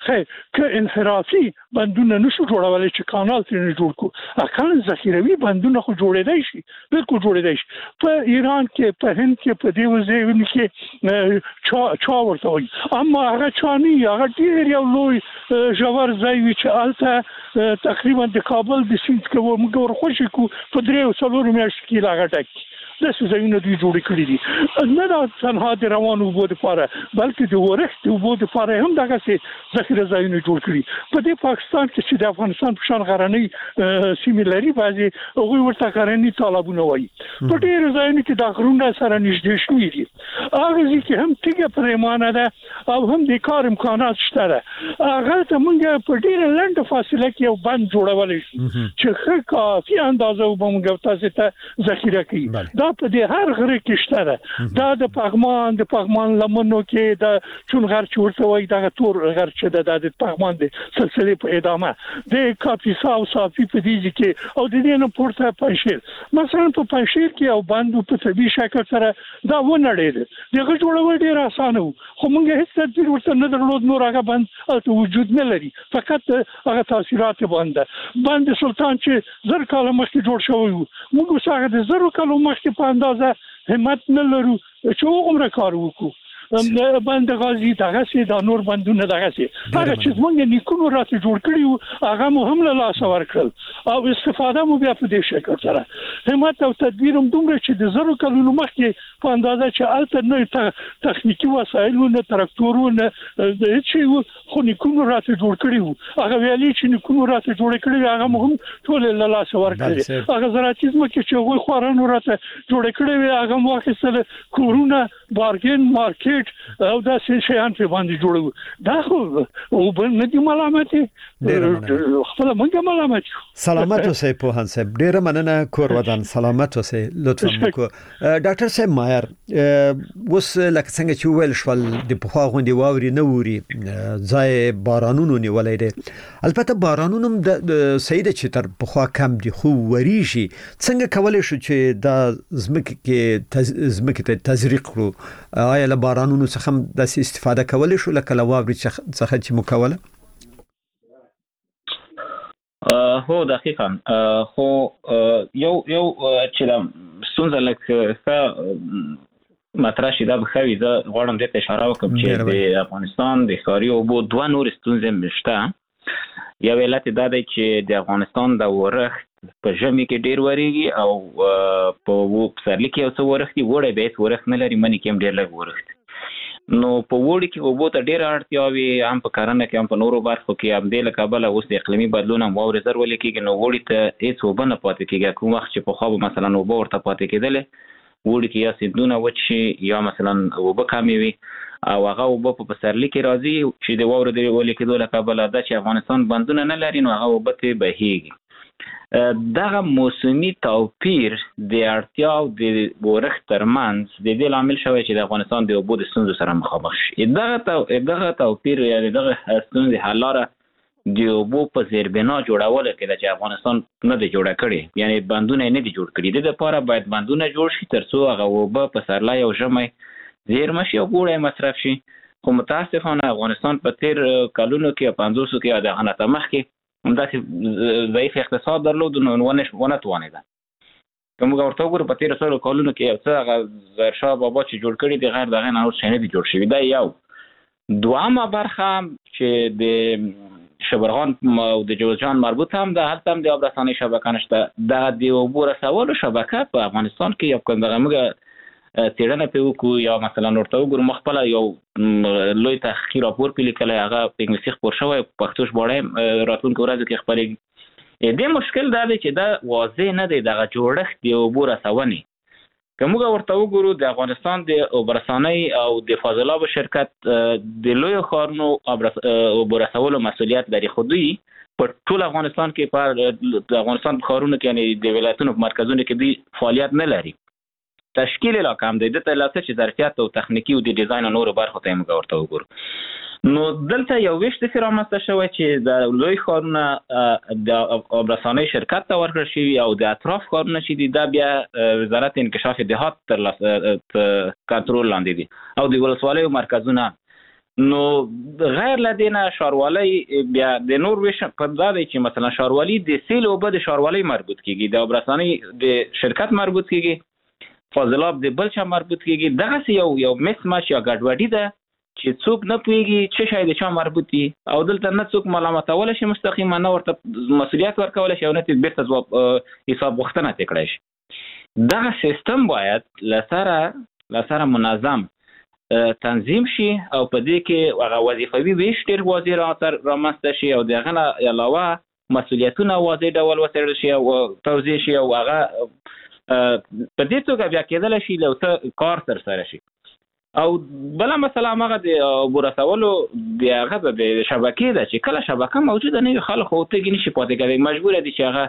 خیر که انحرافي بندونه نشو جوړولای چې کانال ترې جوړ کو اکان ذخیروي بندونه خو جوړېدای شي بالکل جوړېدای شي په ایران کې په هند کې په دې وځایونو کې چا چا ورته وي اما هغه چاني هغه ډیر یو لوی ژور ځای وي چې البته تقریبا د کابل د سیند کې موږ ورخوشي کو په درې څلور میاشتې کې لاګټک د سوزینو دی جوړ کړی دي نه دا تنها د روانو وبو لپاره بلکې د ورښت وبو لپاره هم دغه سي ذخیره ځایونه جوړ کړی په دې پاکستان کې چې د افغانستان په شان غرنۍ سیمې لري بعضي هغه ورته غرنۍ طالبونه وایي په ډېر ځایونو کې د غرونو سره نږدې شوي دي هغه ځکه هم تیګه پرېمانه ده او هم د کار امکانات شته ده هغه ته موږ په ډېر لنډه فاصله کې یو بند جوړولای شو چې ښه کافي اندازه وبمږ تاسو ته ذخیره کوي په دې هر غره کې شته ده دا د پغمان د پغمان لمنو کې د چون غر چورته وای دا تور غر چې د د پغمان د سلسله په ادامه د کاپیسا او صافي په دې کې او د دې نه پورته پنځیر مثلا په پنځیر کې او باندې په طبي شکل سره دا ونړېد دغه جوړول ډیر اسانه خو موږ هیڅ تدبیر ورته نه درلود نور هغه باندې او وجود نه لري فقط هغه تاثیرات باندې باندې سلطان چې زر کاله مخکې جوړ شوی موږ څنګه د زر کاله مخکې اندازه همت نه لرو چې وګمره کار وکړو بند غازی دغه سي د نور بندونه دغه سي هغه چې موږ نیکونو راته جوړ کړیو هغه مو هم له لاس ورکړل او استفاده مو بیا په دې شکل سره همت او تدبیر هم دومره چې د زرو کلونو مخکې په اندازه چې الته نه تخنیکی وسایلونه تراکتورونه د هیڅ خو نیکونو راته جوړ کړیو هغه ویلي چې نیکونو راته جوړ کړی هغه مو هم ټول له لاس ورکړل هغه زراعتیزم کې چې هغه خورانو راته جوړ کړی هغه مو اخیستل کورونه بارګین مارکیټ او دا شیان په باندې جوړو دا خو او بل نه دی ملامت خپل منګه ملامت سلامت اوسئ په هان صاحب ډیر مننه کور ودان سلامت اوسئ لطفا وکړه ډاکټر صاحب مایر وس لکه څنګه چې ویل شول د پخوا غونډې واوري نه ووري ځای بارانونو نیولای دي البته بارانونو د سید چې تر پخوا کم دي خو وریږي څنګه کولای شو چې دا زمکه کې زمکه ته تزریق کړو آیا له بارانونو څخه د استفاده کولای شو لکه لواوري څخه چې مکوله هو دقیقاً خو یو یو چې دا ستونزه لکه مطرح شي دا بخوي زه غواړم دې ته اشاره وکړم چې د افغانستان د ښاري اوبو دوه نور ستونزې مشته یو علت دا دی چې د افغانستان د ورښت په ژمي کې ډیر وریږي او په پسرلي کې یو څه ورښت وړي به هیڅ ورښت نه لري منی کې هم ډیر لږ ورښت نو په وړي کې اوبو ته ډیر اړتیا وي هم په کرنه کې هم په نورو برخو کې هم د کابل اوس د اقلیمي بدلون هم واوري زر ولې کېږي نو وړي ته هیڅ اوبه نه پاتې کېږي کوم وخت چې په خو مثلا اوبه ورته پاتې کېدل وړي کې یا سیندونه وچی یا مثلا اوبه کمې وي او هغه اوبه په پسرلي کې راځي چې د واورو د ولې کېدو له کابل دا چې افغانستان بندونه نه لري نو هغه اوبه ته بهيږي دغه موسمي توپیر د اړتیا او د ورښت ترمنځ د دې لامل شوی چې د افغانستان د اوبو د ستونزو سره مخامخ شي دغه دغه توپیر یا دغه ستونزې حل لاره د اوبو په زیربنا جوړول کې چې افغانستان نه دی جوړ کړی یعنی بندونه نه دي جوړ کړی د لپاره باید بندونه جوړ شي ترڅو هغه اوبه په سرلای او ژمي زیرمه شي او ګوره مصرف شي خو متاسفانه افغانستان په تیر کلونو کې پنځوسو کې د غنټه مخ کې همداسې ضعیف اقتصاد درلود نو ونه ونه توانېده کوم ورته وګورو په تیر سره کلونو کې یو څه هغه زرشاه بابا چې جوړ کړی دی غیر دغه نه اور شنه دي جوړ شوی دا یو دوامه برخه چې د شبرغان او د جوزجان مربوط هم د هلته هم د آب رسانۍ شبکه نشته د د اوبو رسولو شبکه په افغانستان کې یو کوم دغه موږ تیرنه په وکړو یا مثلا ورته وګورو مخبل یو لوی تحقیق راپور په لیکلای هغه په انګلیسي خبر شوی پښتو ژباړه راتلونکو ورځو کې خبرېږي دې مشکل دا دی چې دا واضح نه دی دغه جوړښت دی اوبو رسونې که موږ ورته وګورو د افغانستان د اوبو رسانۍ او د فاضلاب شرکت د لوی ښارونو اوبو رسولو مسؤلیت لري خو دوی په ټول افغانستان کې په د افغانستان په ښارونو کې یعنی د ولایتونو په مرکزونو کې دوی فعالیت نه لري تشکیل لا کم دی د تلاسه چې ظرفیت او تخنیکی او د ډیزاین او نور برخو ته موږ ورته وګورو نو دلته یو ویشت فرامسته شوی چې د لوی ښارونه د آب رسانۍ شرکت ته ورکړل شوي او د اطراف ښارونه چې دي دا بیا وزارت انکشاف دهات تر کنټرول لاندې دي او د ولسوالیو مرکزونه نو غیر لدینه شاروالۍ بیا د نور ویش په دا دی چې مثلا شاروالۍ د سیل او بد شاروالۍ مربوط کیږي د ابرسانی د شرکت مربوط کیږي فاضلاب د بل چا مربوط کیږي دغه یو یو مس ماش یا ګډوډي ده چې څوک نه پويږي چې شاید د چا مربوط دي او دلته نه څوک ملامتول شي مستقیما نه ورته مسولیت ورکول شي او نه بیرته ځواب حساب غوښتنه وکړي شي دا سیستم باید لسره لسره منظم تنظیم شي او په دې کې هغه وظیفوي ویش ډیر وزیر اثر رامنځته شي او دغه نه علاوه مسولیتونه واضح ډول وسره شي او توزیع شي او هغه په دې توګه بیا کېدل شي له څه کار تر سره شي او بل مثلا هغه د ورسولو د هغه د شبکې ده چې کله شبکه موجوده نه خلک او ته کې نشي پاتې کېږي مجبور دي چې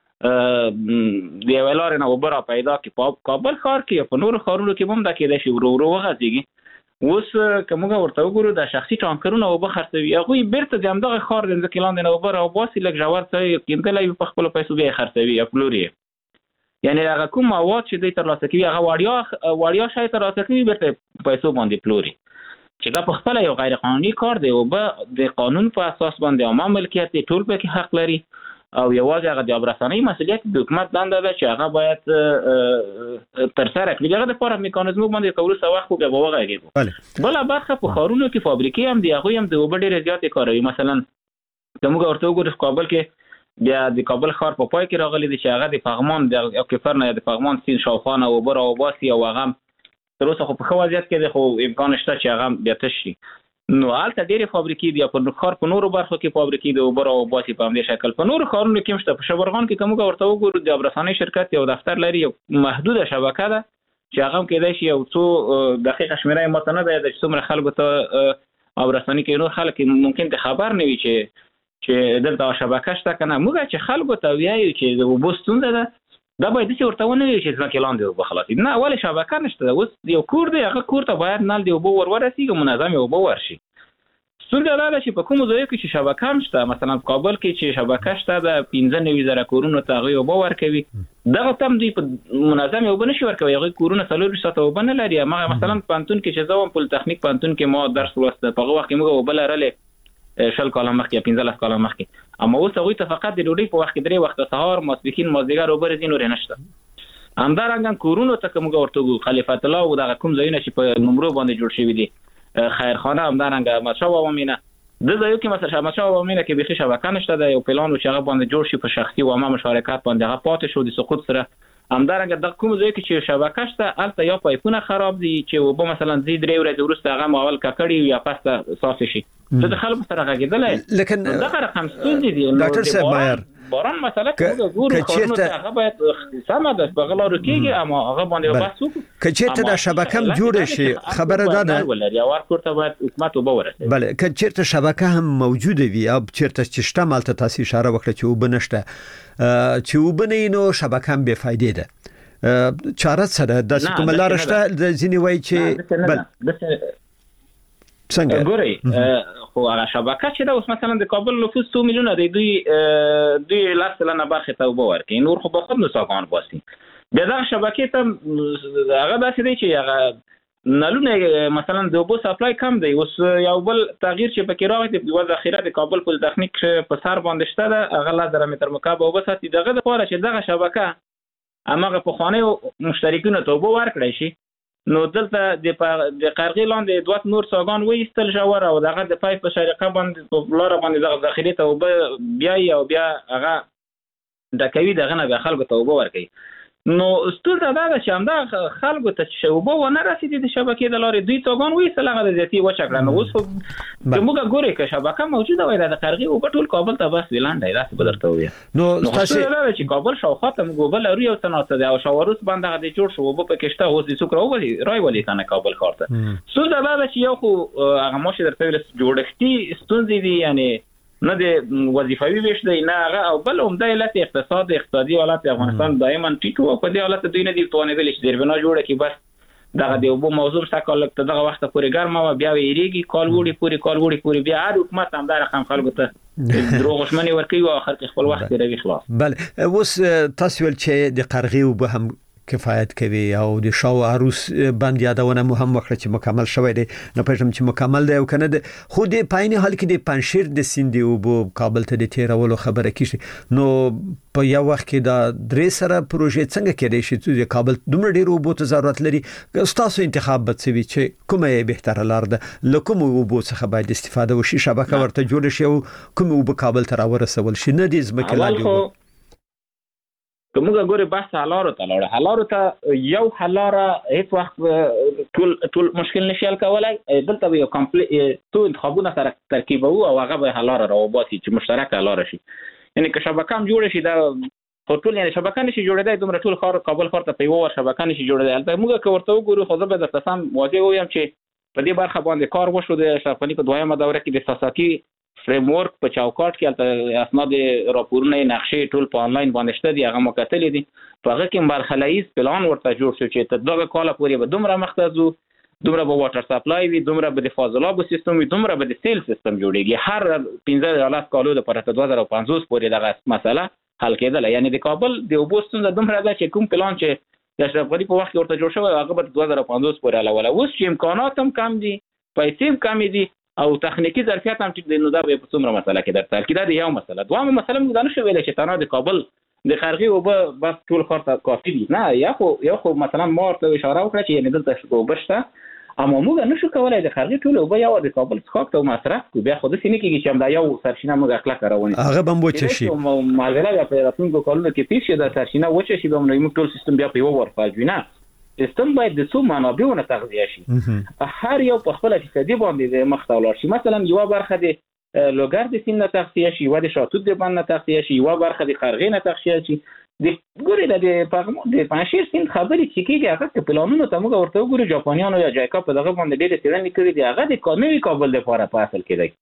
هغه د ویلار نه وبره پیدا کې په کابل ښار کې په نور ښارونو کې هم دا کېدای شي ورو ورو وغځيږي اوس کومه ورته وګورو د شخصي ټانکرونو او بخرڅوي هغه بیرته د همدغه خار د ځکه لاندې نه وبره او باسي لږ جوړ ته کېندلای په خپل پیسو به خرڅوي خپلوري یعنی هغه کوم مواد چې دوی ترلاسه کوي هغه وړیا وړیا شای ترلاسه کوي بیرته پیسو باندې پلوري چې دا په خپل یو غیر قانوني کار دی او به د قانون په اساس باندې عامه ملکیت ټول په کې حق لري او یوازې هغه د ابرساني مسؤلیت د حکومت دنده ده چې هغه باید تر سره کړي هغه د لپاره میکانیزم باندې کولو څه وخت به وغږیږي بل برخه په خارونو کې فابریکې هم دی هغه هم د وبډې رضایت کوي مثلا کومه ورته وګورئ کابل کې بیا د کابل ښار په پای کې راغلي دي چې هغه د پغمان د کفر نه د پغمان سین شاوخانه او بر او باسي او هغه تر اوسه خو په خوازیت کې د خو امکان شته چې هغه بیا تشي نو حالت ډېری فابریکې دی په ښار په نورو برخو کې فابریکې د اوبر او باسي په همدې شکل په نورو ښارونو کې مشته په شبرغان کې کومه ورته وګورو د ابرساني شرکت یو دفتر لري یو محدوده شبکه ده چې هغه کېدای شي یو څو دقیقه شمیره متنه ده چې څومره خلکو ته ابرساني کې نور خلک ممکن ته خبر نه وي چې چې دلته شبکه شته کنه موږ چې خلکو ته وایو چې د وبستون ده دا باید چې ورته ونه وي چې ځکه لاندې وب خلاص نه اول شبکه نشته اوس یو کور دی هغه کور ته باید نل دی وب ور ورسیږي منظم وب ورشي څنګه دا چې په کوم ځای کې چې شبکه مشته مثلا په کابل کې چې شبکه شته د پنځه نوي زره کورونو ته غي وب ورکوي دغه تم دی په منظم وب نشي ورکوي هغه کورونه څلور ساعت وب نه لري ما مثلا پانتون کې چې زوم پول تخنیک پانتون کې ما درس ولسته په وخت کې موږ وب لرلې شل کاله مخکې پنځه لس کاله مخکې اما اوس هغه ته فقط د ډوډۍ په وخت کې درې وخت سهار ماسپښین مازدیګر او برزین ور نشته همدارنګه کورونو ته کوم ورته خلیفۃ الله او دغه کوم ځایونه چې په نمبر باندې جوړ شوی دي خیرخانه همدارنګه مشاو ومینه د ځایو کې مثلا مشاو ومینه کې به شبکه نشته د یو پلان او چې هغه باندې جوړ شي په شخصي او عامه مشارکت باندې هغه پاتې شو د سقوط سره همدارنګه د کوم ځای کې چې شبکه شته البته یا پایپونه خراب دي چې وب مثلا زی درې ورځې وروسته هغه ماول ککړی یا پسته صافي شي د خلکو سره غږیدل لیکن دا رقم ستونزې دي ډاکټر صاحب مایر باران مسله کومه ګورو خورونه هغه باید سم ده په غلارو کېږي اما هغه باندې بس وکړو کچېرته د شبکه جوړ شي خبره ده نه ولري او ورته باید حکومت وبورسي بله کچېرته شبکه هم موجوده وي او چېرته چې شته مالته تاسو اشاره وکړه چې وبنشته چې وبنې نو شبکه هم بے فائدې ده چاره سره د کوم لار شته د ځینی وای چې بل څنګه ګوري خو هغه شبکه چې دا اوس مثلا د کابل نفوس څو میلیونه دی دوی دوی لاسلنه برخه ته وبور کې نور خو په خود نو ساګان باسي بیا دا شبکه ته هغه داسې دی چې هغه نلونه مثلا د اوبو سپلای کم دی اوس یو بل تغییر چې پکې راغی د ذخیره د کابل پل تخنیک په سر باندې شته ده هغه لزر متر مکعب اوبو ساتي دغه لپاره چې دغه شبکه امغه په خانه مشترکینو ته وبو ورکړی شي نو دلته د د قرغې لاندې دوت نور ساګان وېستل جوړ او دغه د پایپ په شریکه باندې په لار باندې دغه ذخیره ته بیا او بیا هغه د کوي دغه نه خلکو ته وبو ورکړي نو ستوره دا چې همدا خلکو ته چې وبو ونه رسیدي د شبکې د لارې دوی ساګان وېستل هغه د ذاتی وچکړه نو اوس موږ ګوري چې شبکه موجوده وای د قرغې او ټول کابل ته بس ویلاندای راځي بدرته وي نو تاسو دا چې کابل شاوخوا ته موږ بل لري او تناسب او شاوروس باندې د جوړ شو وبو په کېشته اوس د څوک راوړي راي ولي کنه کابل خارته څو دا دا چې یو خو هغه ماشه درته جوړښتي ستونزې دي یعنی نه د وظیفوي ویش دی نه هغه او بل عمده علت اقتصاد اقتصادي حالت افغانستان دایما ټیټو په دې حالت دوی نه دی توانېدل چې دربنا جوړه کی بس دغه د وبو موضوع سکهال ته دغه وخت پورې ګرمه و بیا ویریږي کال وړي پوری کال وړي پوری بیا هر حکومت هم دا رقم خلکو ته دروغشمنی ورکوي او اخر کې خپل وخت لري خلاص بله اوس تاسو ول چې د قرغې وب هم کفایت کوي او د شاو عروس باندې یادونه مو هم وکړه چې مکمل شوی دی نه پېژم چې مکمل دی او کنه د خو د پاین حال کې د پنځیر د سیند او بو کابل ته د تیرولو خبره کیږي نو په یو وخت کې دا درې سره پروژې څنګه کېدای شي چې کابل دومره ډیر او بو ته ضرورت لري تاسو انتخاب به څه وي چې کومه بهتره لار ده لکه مو بو څخه باید استفاده وشي شبکه ورته جوړ شي او کومه او کابل ته راورسول شي نه دې زمکه لاندې کومه ګوره بحث حلارو ته لاړه حلارو ته یو حلاره هیڅ وخت ټول ټول مشکل نشي حل کولای دلته یو کمپلیټ تو انتخابونه سره ترکیب وو او هغه به حلاره راوباسي چې مشترک حلاره شي یعنی که شبکه هم جوړ شي دا ټول یعنی شبکه نشي جوړېدای دومره ټول خار کابل خار ته په یو ور شبکه نشي جوړېدای البته موږ که ورته وګورو خو زه به د تاسو واضح وایم چې په دې برخه باندې کار وشو د شرفنی په دویمه دوره کې د اساساتي فریم ورک په چوکاټ کې اسناد راپورونه نقشې ټول په انلاین باندې شته دي هغه مکتلې دي په هغه کې مرحله‌ایز پلان ورته جوړ شو چې تر دغه کال پورې به دومره مختزو دومره به واټر سپلای وي دومره به د فاضلاب سیستم وي دومره به د سیل سیستم جوړیږي هر پنځه یا لس کالو لپاره تر دوه زره پنځوس پورې دغه مسله حل کېدله یعنی د کابل د اوبو ستونزه دومره ده چې کوم پلان چې د اشرف غني په وخت کې ورته جوړ شوی هغه به دوه زره پنځوس پورې حلوله اوس چې امکانات هم کم دي پیسې هم کم دي او تخنیکی ظرفیت هم چې نو دا به په څومره مسله کې درته کې دا د یو مسله دوامه مسله موږ نه شو ویل چې تنها د کابل د خارجي او بس ټول خرته کافي دي نه یا خو یو خو مثلا مارته اشاره وکړه چې یعنی دلته شو وبشته اما موږ نه شو کولای د خارجي ټول او یو د کابل څخه ته مصرف کو بیا خو د سینې کې چې هم دا یو سرچینه موږ اخلاق راوونی هغه بم وچه شي معادله یا په راتلونکو کالونو کې پیښه د سرچینه وچه شي به موږ ټول سیستم بیا په یو ور فاجوینه سیستم باید د څو منابعونو تغذیه شي هر یو په خپل اقتصادي باندې مخ ته ولاړ شي مثلا یو برخه د لوګر د سیند تغذیه شي یو د شاتوت د باندې تغذیه شي یو برخه د خرغې نه تغذیه شي د ګوري د پغمو د پنځیر سیند خبرې چې کیږي هغه په پلانونو ته موږ ورته وګورو جاپانیانو یا جایکا په دغه باندې ډېر څېړنې کړې دي هغه د قانوني کابل لپاره په اصل کې دی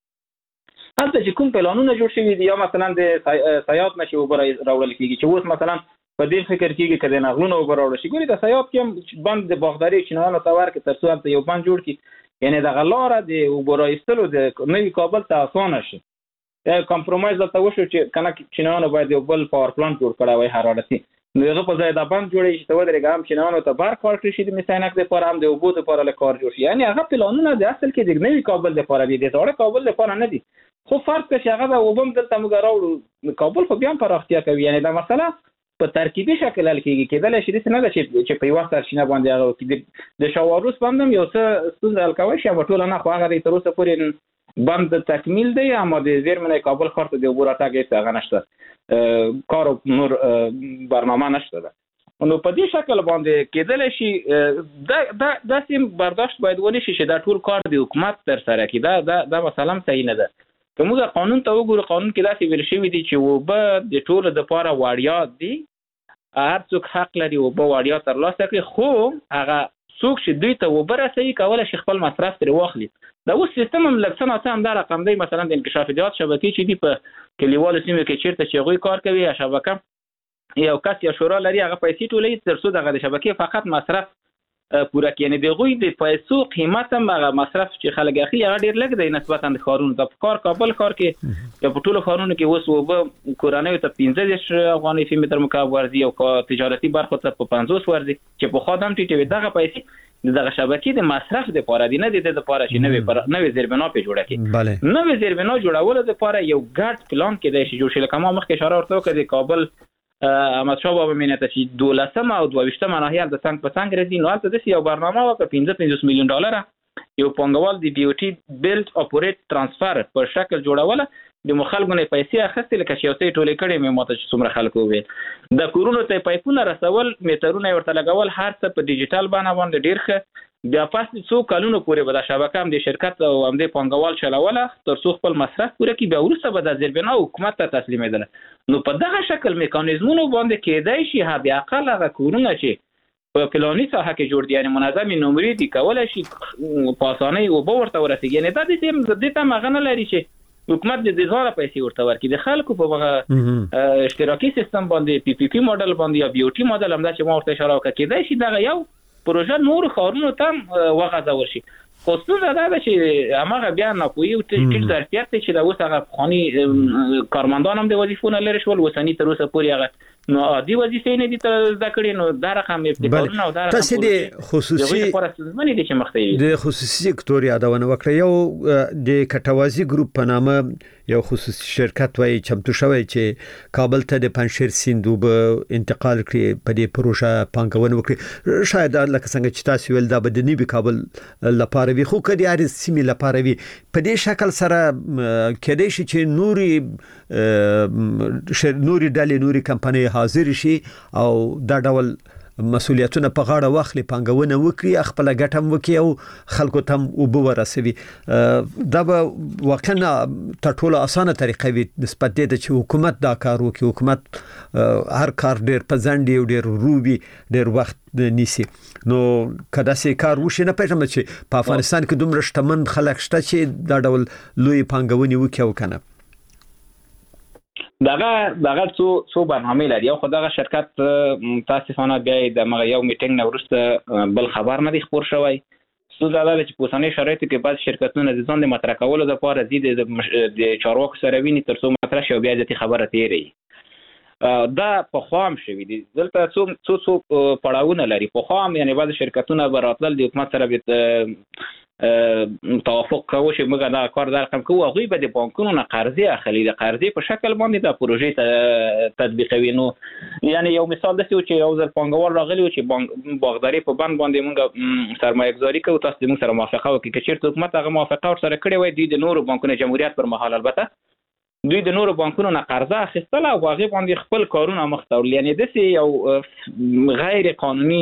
هلته چې کوم پلانونه جوړ شوي دي یا مثلا د سیاحت نشي وبر راوړل کیږي چې اوس مثلا په دې فکر کېږي کله نغلونه وبراوړل شي ګوري د سیاحت کې بند د باغداري چینوانو ته ورکړي تر څو یو بند جوړ کړي یعنی د غلاره د وبرایستلو د نوې کابل ته اسانه شي کمپرومایز ته وشو چې کنه چینوانو باید یو بل پاور پلانټ جوړ کړی وای حرارتي نو هغه په ځای د بند جوړې چې ته ودرېږه هم چینوانو ته بار کار کړی شي د میساینک لپاره هم د اوبو لپاره له کار جوړ شي یعنی هغه پلانونه د اصل کې د نوې کابل لپاره دي د زاړه کابل لپاره نه دي خو فرق کې هغه د اوبم دلته موږ راوړو کابل خو بیا هم پراختیا کوي یعنی دا مسله په ترکیبي شکل حل کېږي کېدلی شي داسې نه ده چې چې په یوه سرچینه باندې هغه د شاواروس باندې هم یو څه ستونزه حل کوی شي اما ټوله نه خو هغه دی تر اوسه پورې بند تکمیل دی اما د زیرمې کابل ښار ته د اوبو راتګ هېڅ هغه نشته کار او نور برنامه نشته ده نو په دې شکل باندې کېدلی شي دا داسې برداشت باید ونی شي چې دا ټول کار د حکومت ترسره کړي دا دا دا مثلا صحیح نه ده که موږ قانون ته وګورو قانون کې داسې ویل شوي دي چې اوبه د ټولو دپاره وړیا دي هر څوک حق لري اوبه وړیا ترلاسه کړي خو هغه څوک چې دوی ته اوبه رسوي کولی شي خپل مصرف ترې واخلي دا اوس سیستم هم لږ څه ناڅه همدا رقم دی مثلا د انکشافیات شبکې چې دي په کلیوالو سیمو کې چېرته چې هغوی کار کوي یا شبکه یو کس یا شورا لري هغه پیسې ټولوي تر څو دغه د شبکې فقط مصرف پوره کړي یعنې د هغوی د پیسو قیمت هم هغه مصرف چې خلک اخلي هغه ډېر لږ دی نسبتا د ښارونو ته په کار کابل ښار کې یا په ټولو ښارونو کې اوس اوبه کورنیو ته پنځه دېرش افغانۍ فی متر مکعب ورځي او تجارتي برخو ته په پنځوس ورځي چې پخوا هم ټیټې وي دغه پیسې د دغه شبکې د مصرف دپاره دي نه د دې دپاره چې نوې زیربنا پرې جوړه کړي نوې زیربنا جوړولو دپاره یو ګډ پلان کېدای شي جوړ شي لکه ما مخکې اشاره ورته وکړه د کابل احمدشاه بابا مینه ته چې دولسمه او دوه ویشتمه ناحیه د څنګ په څنګ راځي نو هلته داسې یو برنامه وه په پنځه پنځوس میلیون ډالره یو پانګوال د بي او ټي بیلډ اپوریټ ترانسفر په شکل جوړوله د خلکو نه پیسې اخیستې لکه چې یو څه یې ټولې کړې مې ماته چې څومره خلکو وویل د کورونو ته پایپونه رسول میټرونه یې ورته لګول هر څه په ډیجیټل بڼه باندې ډېر ښه بیا پس څو کلونو پورې به دا شبکه هم د شرکت او همدې پانګوال چلوله تر څو خپل مصرف پوره کړي بیا وروسته به دا زیربنا حکومت ته تسلیمېدله نو په دغه شکل میکانیزمونو باندې کېدای شي حداقل هغه کورونه چې په پلاني ساحه کې جوړ دي یعنې منظمې نمرې دي کولی شي په اسانۍ اوبه ورته ورسېږي یعنې دا داسې دې ته هم هغه نه لري چې حکومت د دې ځاره پیسې ورته ورکړي د خلکو په هغه اشتراکي سیستم باندې پی پی پي ماډل باندې یا بي او ټي ماډل همدا چې ما ورته اشاره وکړه کېدای شي دغه یو پروژه نور ښارونو ته هم وغځول شي خو څه دا ده چې هغه بیا نه کوي او ټیټ ظرفیت چې دا اوس هغه خاني کارمندان هم د وظیفونو لري شول وسنی تر اوسه پورې هغه نو عادي وظیفې نه دي تر ذکر نو دا رقم ابتکارونه او دا تاسو د خصوصي د خصوصي سکتور یادونه وکړه یو د کټوازی ګروپ په نامه یو خصوصي شرکت وای چمتو شوی چې کابل ته د پنځشیر سیند وب انتقال کړي په دې پروژه پانګونه وکړي شاید لکه څنګه چې تاسو ول دا بدني به کابل لپاره وي خو کدي اړ سیمه لپاره وي په دې شکل سره کېدای شي چې نوري نوري ډلې نوري کمپنۍ حاضر شي او دا ډول مسؤلیتونه په غاړه واخلي پانګونه وکړي خپل ګټم وکړي او خلکو ته وبو ورسوي دا به واقعا تر ټولو اسانه طریقه وي نسبت دې چې حکومت دا کار وکړي حکومت هر کار ډیر پزندي او ډیر روبي ډیر وخت نیسي نو کدا سي کار وشي نه پېژنم چې په افغانستان کې دومره شتمن خلک شته چې دا ډول لوی پانګونې وکړي او کنه دغه دغه څو څو برنامه لري یو خدغه شرکت تاسفانه بیا د مغه یو میټینګ نو ورسته بل خبر نه دی خبر شوی څو دا چې په سنې شرایطو کې بعض شرکتونه د ځان د مطرح کولو لپاره زید د چارواکو سره ویني تر څو مطرح شي بیا د خبره تیری دا په خوام شوی دي دلته څو څو څو پړاوونه لري په خوام یعنی بعض شرکتونه براتل د حکومت سره به توافق کوي چې موږ دا کار درکم کوو هغه به د بانکونو نه قرضې اخلي د قرضې په شکل باندې د پروژې تطبیقوي نو یعنی یو مثال د چې یو ځل پانګوال راغلی چې بانک باغداري په بند باندې موږ سرمایه گذاري کوو تاسو موږ سره موافقه وکړي چې چیرته حکومت هغه موافقه ورسره کړې وای د نورو بانکونو جمهوریت پر مهال البته دوی د نورو بانکونو نه قرضه اخیستل او هغه باندې خپل کارونه مخ ته وړل یعنی د یو غیر قانوني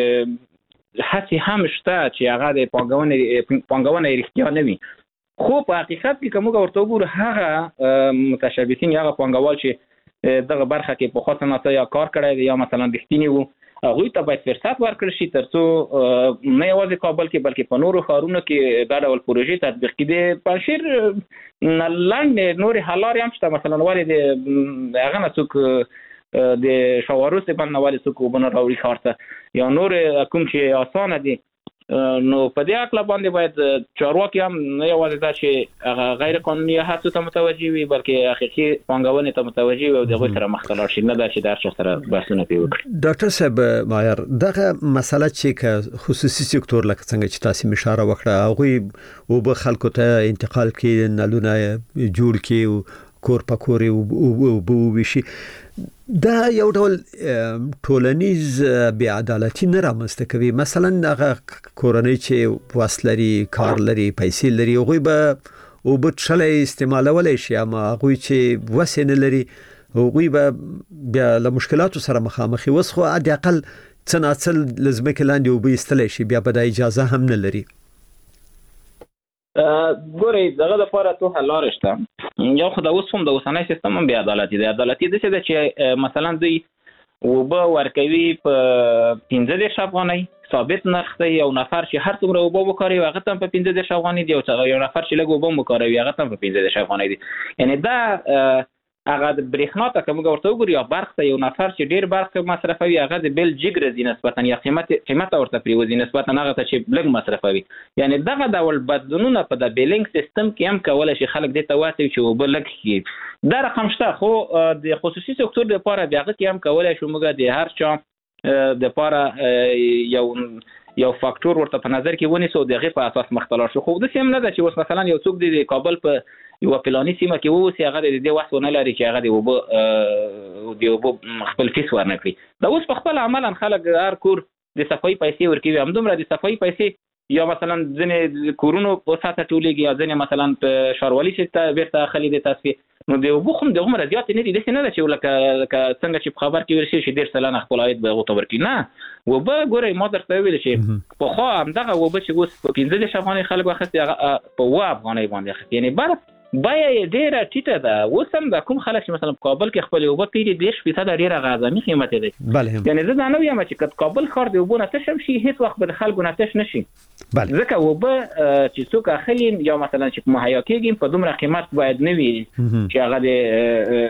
هڅه هم شته چې هغه د پانګونې پانګونې اړتیا نه وي خو په حقیقت کې کومه ورته وګورو هغه متشابهین هغه پانګوال چې دغه برخه کې په خاطر نه یا کار کړی یا مثلا دښتینی وو هغه ته باید فرصت ورکړل شي ترڅو نه یوازې کابل کې بلکې په نورو ښارونو کې دا ډول پروژې تطبیق کړي پنځیر لاندې نوري حلار هم شته مثلا واري د هغه نه څوک د شاوروس په نوالي څوک وبنه راوړي خاطر یا نور کوم چې اسانه دي نو په دې اړه باندې باید چارواکي هم نه یوازې دا چې غیر قانوني هڅو ته متوجي وي بلکې حقيقي پانګونې ته متوجي وي او دغه سره مخ شي نه دا چې د هر سره بحثونه کوي ډاکټر صاحب مایر دغه مسله چې خصوصي سکتور لکه څنګه چې تاسو اشاره وکړه هغه او به خلکو ته انتقال کې نلونه جوړ کې کور په کور او بو وشي دا یو ډول ټولنیز بی عدالتي نه رامنځته کوي مثلا هغه کورنۍ چې واسلري کار لري پیسې لري هغه به او به چلې استعمالولای شي اما هغه چې وسنه لري هغه به بیا له مشکلاتو سره مخامخ وي خو عادي اقل څنګه څل لازمه کلاندې او به استلای شي بیا به د اجازه هم نه لري ګوري دغه لپاره ته حلار شته یو خدای اوس هم د اوسنۍ سیستم هم بیا عدالتي دی عدالتي د څه چې مثلا دوی وبه ورکوي په پنځه دېرش افغانۍ ثابت نرخ دی یو نفر چې هر څومره وبه وکړي هغه ته په پنځه دېرش افغانۍ دی او یو نفر چې لږ وبه وکړي هغه ته په پنځه دېرش افغانۍ دی یعنی دا هغه د برېښنا ته کوم ورته وګوري یا برق ته یو نفر چې ډیر برق مصرفوي هغه د بل جګر دي نسبتا یا قیمت قیمت ورته پریوزي نسبتا هغه ته چې لږ مصرفوي یعنی دغه ډول بدلونونه په د بیلینګ سیستم کې هم کولای شي خلک د تواسي چې وبل لږ دا رقم شته خو د خصوصي سکتور لپاره دغه کې هم کولای شو موږ د هر چا د لپاره یو یو فاکتور ورته په نظر کې ونیسو دغه په اساس مختلف شو خو د سیم نه ده چې اوس مثلا یو څوک د کابل په یو پلاني سیمه کې وو چې هغه د دې واسو نه لري چې هغه د وبو د وبو خپل فیس ورنکړي دا اوس په خپل عملاً خلک هر کور د صفای پیسې ورکوي هم دومره د صفای پیسې یا مثلا ځنې کورونو په ساته ټولېږي یا ځنې مثلا په شاروالي چې بیرته خلي د تصفیه نو د وبو خو د عمر زیات نه دي د نه چې لکه څنګه چې په خبر کې ورشي چې ډیر سلانه خپل عاید به غوته ورکړي نه وبو ګورې ما درته ویل چې په خو هم دغه وبو چې اوس په پنځه دېرش افغانۍ خلک واخستي هغه په و افغانۍ باندې اخستي یعنی بار بیا ډیره ټیټه ده اوس هم د کوم خلک چې مثلا په کابل کې خپل وبو پیری دېرش فیصد ډیره غاځمي قیمت دی یعنی زه دا نه یم چې کابل ښار د وبو نه تشم شي هیڅ وخت به خلکو نه تش نشي ځکه وبو چې څوک اخلي یا مثلا چې مهیا کېږي په دومره قیمت باید نه وي چې هغه د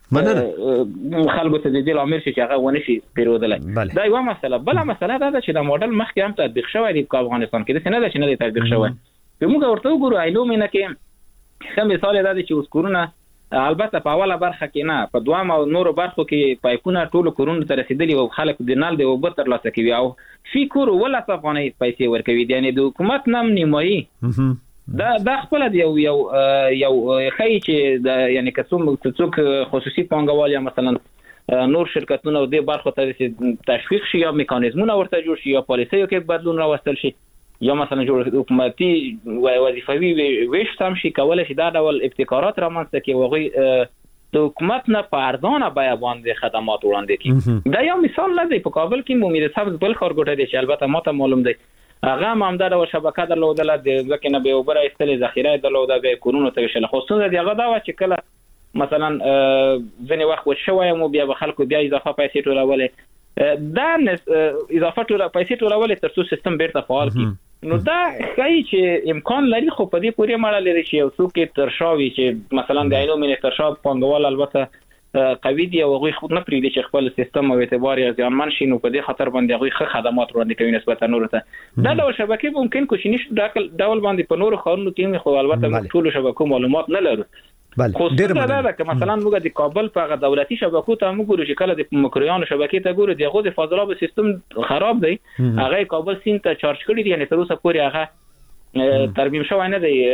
خلکو ته د دې لامل شي چې هغه ونه شي پیرودلای. دا یو مسله. بل مسله دا ده چې دا موډل مخکې هم تطبیق شوی دی په افغانستان کې، د نه ده چې نه دی تطبیق شوی. په موږ ورته وګورو ایلو مینه کې څه مثال دا دی چې اوس کورونه البته په اوله برخه کې نه، په دوام او نورو برخو کې پایپونه ټولو کورونو ته رسیدلي او خلک د نل د اوبه ترلاسه کوي او فی کور ولس افغانۍ پیسې ورکوي، یعنی د حکومت نم نیمایي. دا د خپل یو یو یو خی چې د یعنی کوم څوک خصوصي پانګوال یا مثلا نور شرکتونه د برخو ته تشویق شي یا میکانیزمونه ورته جوړ شي یا پالیسیو کې بدلون راوستل شي یا مثلا جوړ حکومتي وظیفوي ویش تم شي کولای شي دا ډول ابتکارات رامنځته کوي وغوي د حکومت نه په ارزانه بیه باندې خدمات وړاندې کوي. دا یو مثال لدی په کابل کې مومید سبز بل خارګوټه دی چې البته ماته معلوم دی هغه هم دا ډول شبکه درلودله د ځکه نه به اوبره استلې ذخیره درلوده به کورونو ته وشل. خو څنګه دی هغه دا و چې کله مثلا ځنې وخت وشوي مو بیا به خلکو بیا اضافه پیسې ټولولې دا اضافه ټول پیسې ټولولې تر څو سیستم بیرته فعال کړي. نو دا ښایي چې امکان لري خو په دې پورې مړه لري چې یو څوک ترشاوي چې مثلا د عینو مینه ترشاب پانګوال البته قوي دی او غوي خود نه پریږدي چې خپل سیستم او اعتبار یې ځانمن شي، نو په دې خاطر باندې غوي ښه خدمات وړاندې کوي نسبت نور ته. دا ډول شبکې ممکن کوشنی ډول باندې په نور خارونو کې خو البته ټول شبکو معلومات نه لرو. بله ډیر مننه. که مثلا موږ د کابل په دولتي شبکو ته موږ ګورو چې کله د مکرویانو شبکې ته ګورو دغه د فاضلاب سیستم خراب دی، هغه کابل سین ته چارج کړی دی، یعنی تر اوسه پورې هغه ترمیم شوی نه دی.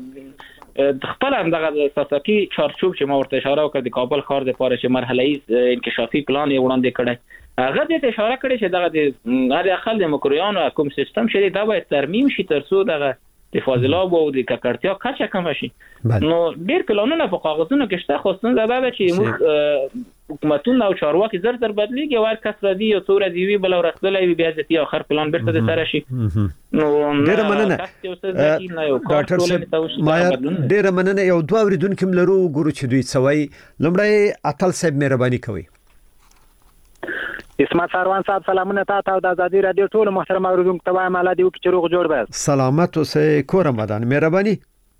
خپل همدغه اساسي چارچوب چې ما ورته اشاره وکړه د کابل ښار د لپاره چې مرحله‌ای انکشافي پلان یې وړاندې کړی، هغه دې اشاره کړې چې دغه د هر اقل د مکرویانو کوم سیستم شری دا باید ترمیم شي تر څو دغه د فاضلاب او د ککړتیا کچه کم شي. نو ډیر پلانونه په کاغذونو کې شته، خو څنګه دا چې موږ حکومتونه او چارواکي زر زر بدلیږي او هر کس را دی او څوره دی وی بل ورسلې بیا ځتي اخر پلان بیرته د سره شي. نو ډیر مننه ډاکټر صاحب، ما ډیر مننه. یو دوه اوریدونکو ملرو ګورو چې دوی څوي لمړی اتل صاحب مهرباني کوي. اسمت سروان صاحب سلامونه تاسو او د ازادي رادیو ټول محترم اوریدونکو ته وایم الله دې وکړي چې روغ جوړ به سلامت اوسه کور رمضان مهرباني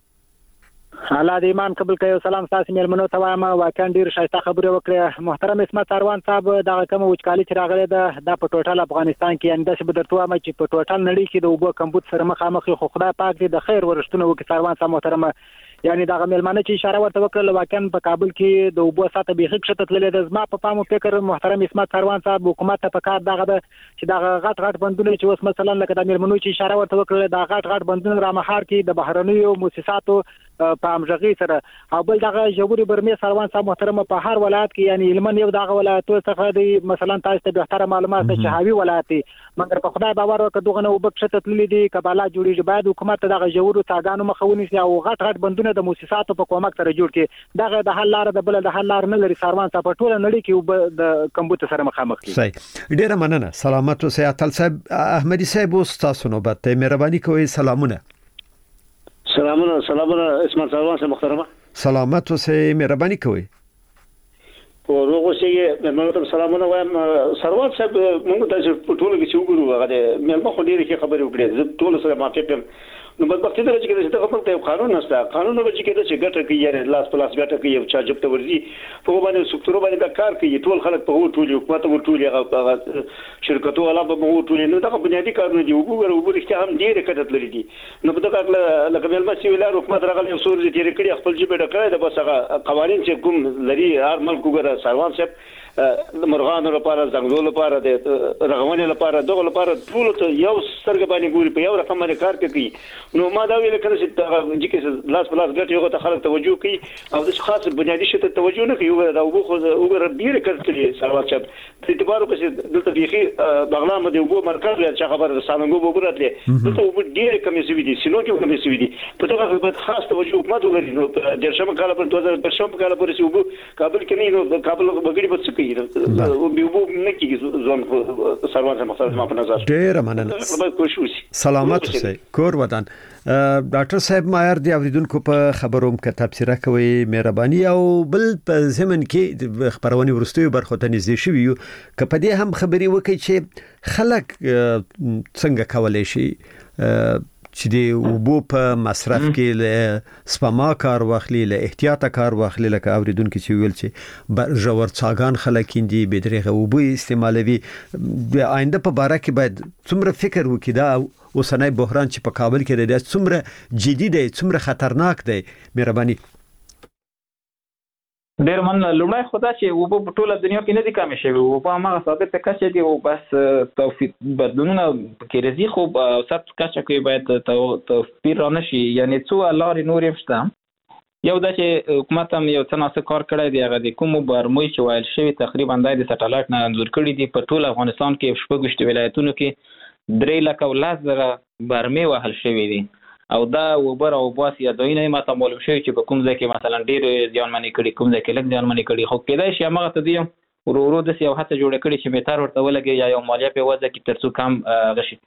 الله دې ایمان قبول کړي. سلام تاسو مېلمنو ته وایم واکن ډیر شایسته خبره وکړه محترم اسمت سروان صاحب. دا کوم وچکالي چې راغله ده د په ټوټل افغانستان کې انده څه بدرته وایم چې په ټوټل نړۍ کې د اوبو کمبود سره مخامخ خو خدای پاک دې د خیر ورشتونه وکړي. سروان صاحب محترم یعنی دا مېلمانه چې اشاره ورته وکړه واکن په کابل کې د اوبو ساته به خښت تللې د زما په پامو فکر محترم اسمت سروان صاحب حکومت ته پکار دغه چې دا غټ غټ بندونه چې اوس مثلا لکه د مېلمنو چې اشاره ورته وکړه دا غټ غټ بندونه را مخار کې د بهرنیو مؤسساتو په امژغي سره او بل دغه جوړي برمه سروان صاحب محترم په هر ولایت کې یعنی علمن یو دغه ولایتو څخه دی مثلا تاسو ته به معلومات چې حاوی ولایت مګر په خدای باور وکړه دغه نو وبښت تللی دي کباله جوړیږي باید حکومت دغه جوړو تاګانو مخونی او غټ غټ بندونه د مؤسساتو په کومک سره جوړ کړي دغه د حل لار د بل د حل لار نه لري. سروان صاحب ټول نړۍ کې د کمبود سره مخامخ دي. صحیح ډیر مننه. سلامت اوسه اتل صاحب. احمدي صاحب تاسو نو بته مهرباني کوئ. سلامونه سلامونه سلامونه اسمت سروان صاحب محترمه سلامت اوسه مهرباني کوئ. ورغه شي مې ته سلامونه وایم سروان صاحب موږ ته ټول کې چې وګورو هغه مې مخ ډیره کې خبرې وکړې ټول سره موافق یم. نو بدبختي دا چې کله چې خپل قانون نشته قانون به چې کله چې ګټه کوي یاره لاس په لاس ګټه کوي چا جب ته ورځي په باندې سکتور باندې کار کوي ټول خلک په ټول حکومت په ټول هغه شرکتو والا په ټول نو دا بنیادی کارونه دي وګورئ وګورئ چې هم ډیره کټت لري دي. نو په دغه لکه ملما سی ویلار حکومت راغلی سور دي تیر کړی خپل جبه ډکړی د بس هغه قوانين چې کوم لري هر ملک وګوره سروان صاحب د مرغانو لپاره ځنګلو لپاره د رغونې لپاره دغه لپاره ټول ته یو سترګ باندې ګوري په یو رقم باندې کار کوي. نو ما دا ویل کړم چې چې کې لاس په لاس ګټي یو ته خلک توجه کوي او د خاص بنیادی شته توجه نه کوي دا وګ خو وګره ډیره کړتلې سروان صاحب په اعتبار په دلته بيخي بغلا مده وګ مرکز یا چې خبر رسانګو وګورتلې دلته وګ ډیره کمې سوي دي سينو کې کمې سوي دي په دغه په خاص توجه حکومت ولري. نو د شمه کال په دوه هزار شپږ کال پورې وګ کابل کې نه نو کابل وګړي په څه کوي او بيوبو نه کیږي ځون سروان صاحب محترم په نظر ډیر مننه. سلامت اوسئ کور ودان. ډاکټر صاحب مایر دی اوریدونکو په خبروم کې تبصره کوي مهرباني او بل په زمن کې خبرونه ورستوي برخه ته نږدې شوی یو کپدې هم خبري وکړي چې خلک څنګه کولای شي چې د اوبو په مصرف کې له سپما کار واخلي، له احتیاط کار واخلي، لکه اوریدونکو چې ویل چې ژور څاګان خلک اندي بدرغه اوبو استعمالوي. د آینده په باره کې باید څومره فکر وکړي دا اوسنۍ بحران چې په کابل کې دی څومره جدي دی، څومره خطرناک دی. مهرباني. ډیر من لومړی خدا چې وبو په ټوله دنیا کې نه دي کم شوی، او په هغه ثابت کچه دی او بس توفیق بدلونونه کې رزي خو او ثبت کچه کې باید توفیر را نشي. یعنی څو لارې نورې شته. یو دا چې حکومت هم یو څه ناسه کار کړی دی، هغه د کومو برموي چې وایل شوی تقریبا د سټلایټ نه انځور کړی دي په ټول افغانستان کې شپږ ولایتونو کې درې لک او لس زره برمې وهل شوی دي، او دا وبر او باس یا دوینه ماته معلوم شوی چې په کوم ځای کې مثلا ډیر ځانمنی کړي، کوم ځای کې لږ ځانمنی کړي. خو کېدای شي هغه ته دی ورو ورو د سیاو هڅه جوړ کړي چې میتار ورته ولګي یا یو مالیه په وځه کې ترڅو کم غشي.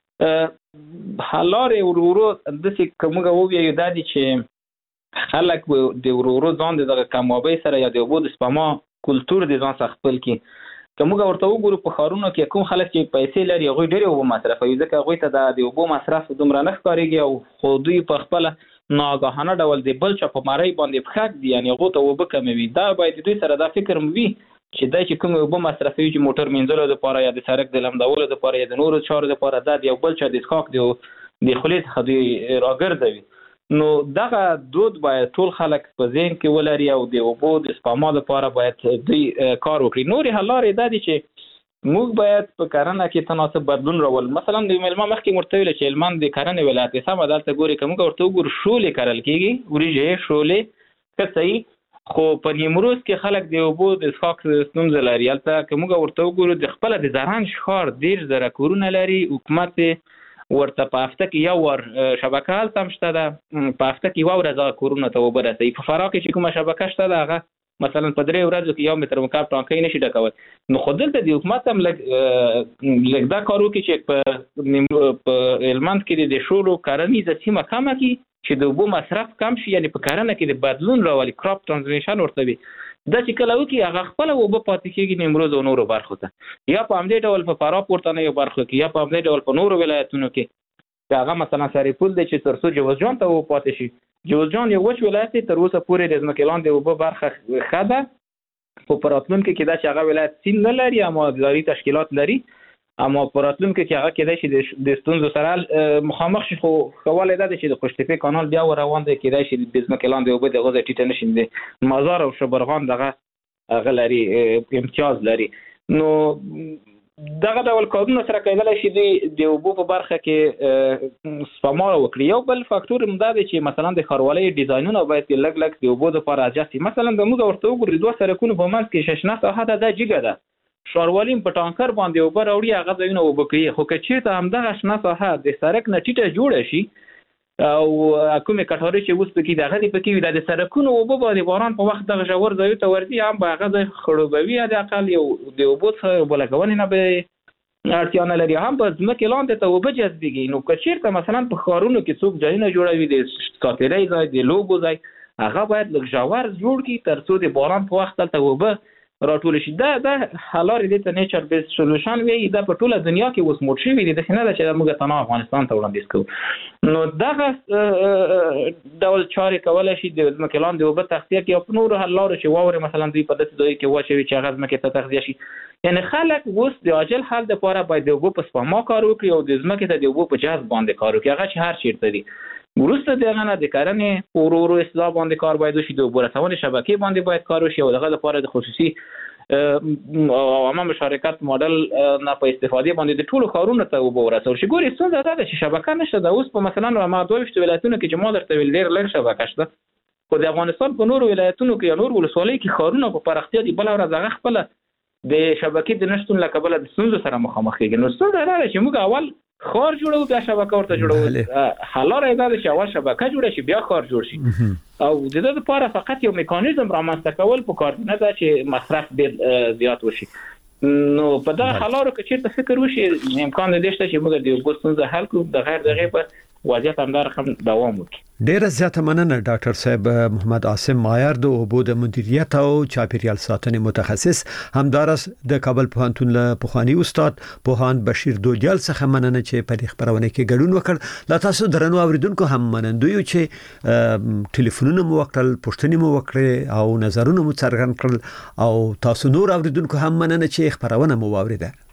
حالاره ورو ورو د څه کومه وو یو دادی چې خلک د ورو ورو ځان د کموابي سره یا د وبو د سپما کلچر د ځان څخه خپل کی. کومه ورته وګورو په خارونو کې کوم خلک چې پیسې لري هغه ډېر وبو مصرفوي، ځکه هغه ته د وبو مصرف دومره نه ښکاريږي او خو دوی په خپل ناګهانه ډول د بل چا په ماری باندې پخک دي، یعنی هغه ته وبو کموي. دا باید دوی سره دا فکر موي چې دا چې کوم وبو مصرفوي چې موټر منځلو لپاره یا د سړک د لمدولو لپاره یا د نورو چارو لپاره دا د بل چا د ښاک دی د خلیص خدي راګرځوي. نو دغه دود باید ټول خلک په ذهن کې ولري او د وبو د سپما لپاره باید دوی کار وکړي. نورې حل لارې دا دي چې موږ باید په کرنه کې تناسب بدلون راول. مثلا د ملما مخکې مرتویل چې هلمند د کرنې ولایت سم عدالت ګوري کوم ورته وګور شولې کرل کېږي، وریجې شولې کسي، خو په نیمروز کې خلک د وبو د اسحاق ستونزه لري. البته کوم ورته وګور د خپل د زرهن شخار ډیر زره کورونه لري، حکومت ورته په هفته کې یو ور شبکه هلته شته ده، په هفته کې یو ورځ کورونه ته اوبه رسوي. په فراه کې چې کومه شبکه شته ده هغه مثلا په درې ورځو کې یو متر مکعب ټانکۍ نشي ډکول. نو خو دلته د حکومت هم لږ دا کار وکړي چې په په هلمند کې د شولو کرنیزه سیمه کمه کړي چې د اوبو مصرف کم شي، یعنی په کرنه کې د بدلون راولي، کراپ ترانزیشن ورته وي. دا چې کله وکړي هغه خپل اوبه پاتې کېږي نیمروز او نورو برخو ته، یا په همدې ډول په فراه پورتنه یو برخو کې، یا په همدې ډول په نورو ولایتونو کې هغه مثلا سریپول دی چې ترڅو جوزجان ته و پاتې شي. جوزجان یو وچ ولایت تر اوسه پورې د ځمکې لاندې اوبه برخه ښه ده، خو په راتلونکي کې دا چې هغه ولایت سیند نه لري اما اداري تشکیلات لري، اما په راتلونکي کې هغه کېدای شي د ستونزو سره مخامخ شي. خو خواله ده چې د قشتفې کانال بیا روان دی، کېدای شي د ځمکې لاندې اوبه د غوځ ټیټه نشي، د مزار او شبرغان دغه هغه لري امتیاز لري. نو دغه ډول کارونه سره کېدای شي د اوبو په برخه کې سپما وکړي. یو بل فاکتور هم دا دی چې مثلا د ښاروالۍ ډیزاینونه باید لږ لږ د اوبو لپاره اجازه. مثلا د موږ ورته وګورئ دوه سرکونو په منځ کې ششنه ساحه ده، دا جګه ده، ښاروالۍ په ټانکر باندې اوبه راوړي هغه ځایونه اوبه کوي. خو که چېرته همدغه شنه ساحه د سړک نه ټیټه جوړه شي او کومې کټارې چې اوس پکې دغه دې پکې وي، د سړکونو اوبه به د باران په وخت دغه ژور ځایو ته ورځي، هم به هغه ځای خړوبوي، حداقل یو د اوبو څخه اوبه لګونې نه به اړتیا نه لري، هم به ځمکې لاندې ته اوبه جذبېږي. نو که چېرته مثلا په ښارونو کې څوک ځایونه جوړوي د ساتېرۍ ځای، د لوبو ځای، هغه باید لږ ژور جوړ کړي ترڅو د باران په وخت هلته اوبه راټول شي. دا دا حلارې دې ته نیچر بیس سولوشن وي، دا په ټوله دنیا کې اوس موډ شوي دي، داسې نه ده چې موږ تنها افغانستان ته وړاندیز کوو. نو دغه ډول چارې کولی شي د ځمکې لاندې اوبه تغذیه کړي او په نورو حل لارو چې واورې مثلا دوی په داسې ځایو کې واچوي چې هغه ځمکې ته تغذیه شي. یعنې خلک اوس د عاجل حل دپاره باید د اوبو په سپما کار وکړي او د ځمکې ته د اوبو په جذب باندې کار وکړي، هغه چې هر چېرته دي. وروسته د هغه نه د کرنې په ورو ورو اصلاح باندې کار باید وشي، د اوبو رسونې شبکې باندې باید کار وشي او دغه لپاره د خصوصي عامه مشارکت ماډل نه په استفادې باندې د ټولو ښارونو ته اوبه ورسول شي. ګورې ستونزه دا ده چې شبکه نشته ده. اوس په مثلا هماغه دوه ویشتو ولایتونو کې چې ما درته ویل ډېر لږ شبکه شته، خو د افغانستان په نورو ولایتونو کې یا نورو ولسوالیو کې ښارونه په پراختیا دي، بله ورځ هغه خپله د شبکې د نشتون له کبله د ستونزو سره مخامخ کېږي. نو ستونزه دا ده چې موږ اول خار جوړو بیا شبکه ورته جوړو. حل لاره دا ده چې اول شبکه جوړه شي بیا خار جوړ شي، او د دې لپاره فقط یو میکانیزم رامنځته کول پکار نه ده چې مصرف ډېر زیات وشي. نو په دغه حل لارو کې چېرته فکر وشي امکان دی شته چې موږ د اوبو ستونزه حل کړو، د غیر دغې په وضعیت همدار رقم دوام وکړي. ډیره زیاته مننه ډاکټر صاحب محمد عاصم مایر د اوبو د مدیریت او چاپیریال ساتنې متخصص، همدارس د کابل پوهنتون له پخوانی استاد پوهاند بشیر دوجال څخه مننه چې په دې خبرونه کې ګډون وکړ. لا تاسو درنو اوریدونکو هم منندوی چې ټلیفونونه مو وکړل، پوښتنې مو وکړې او نظرونه مو څرګند کړل، او تاسو نور اوریدونکو هم مننه چې خبرونه مو واوریده.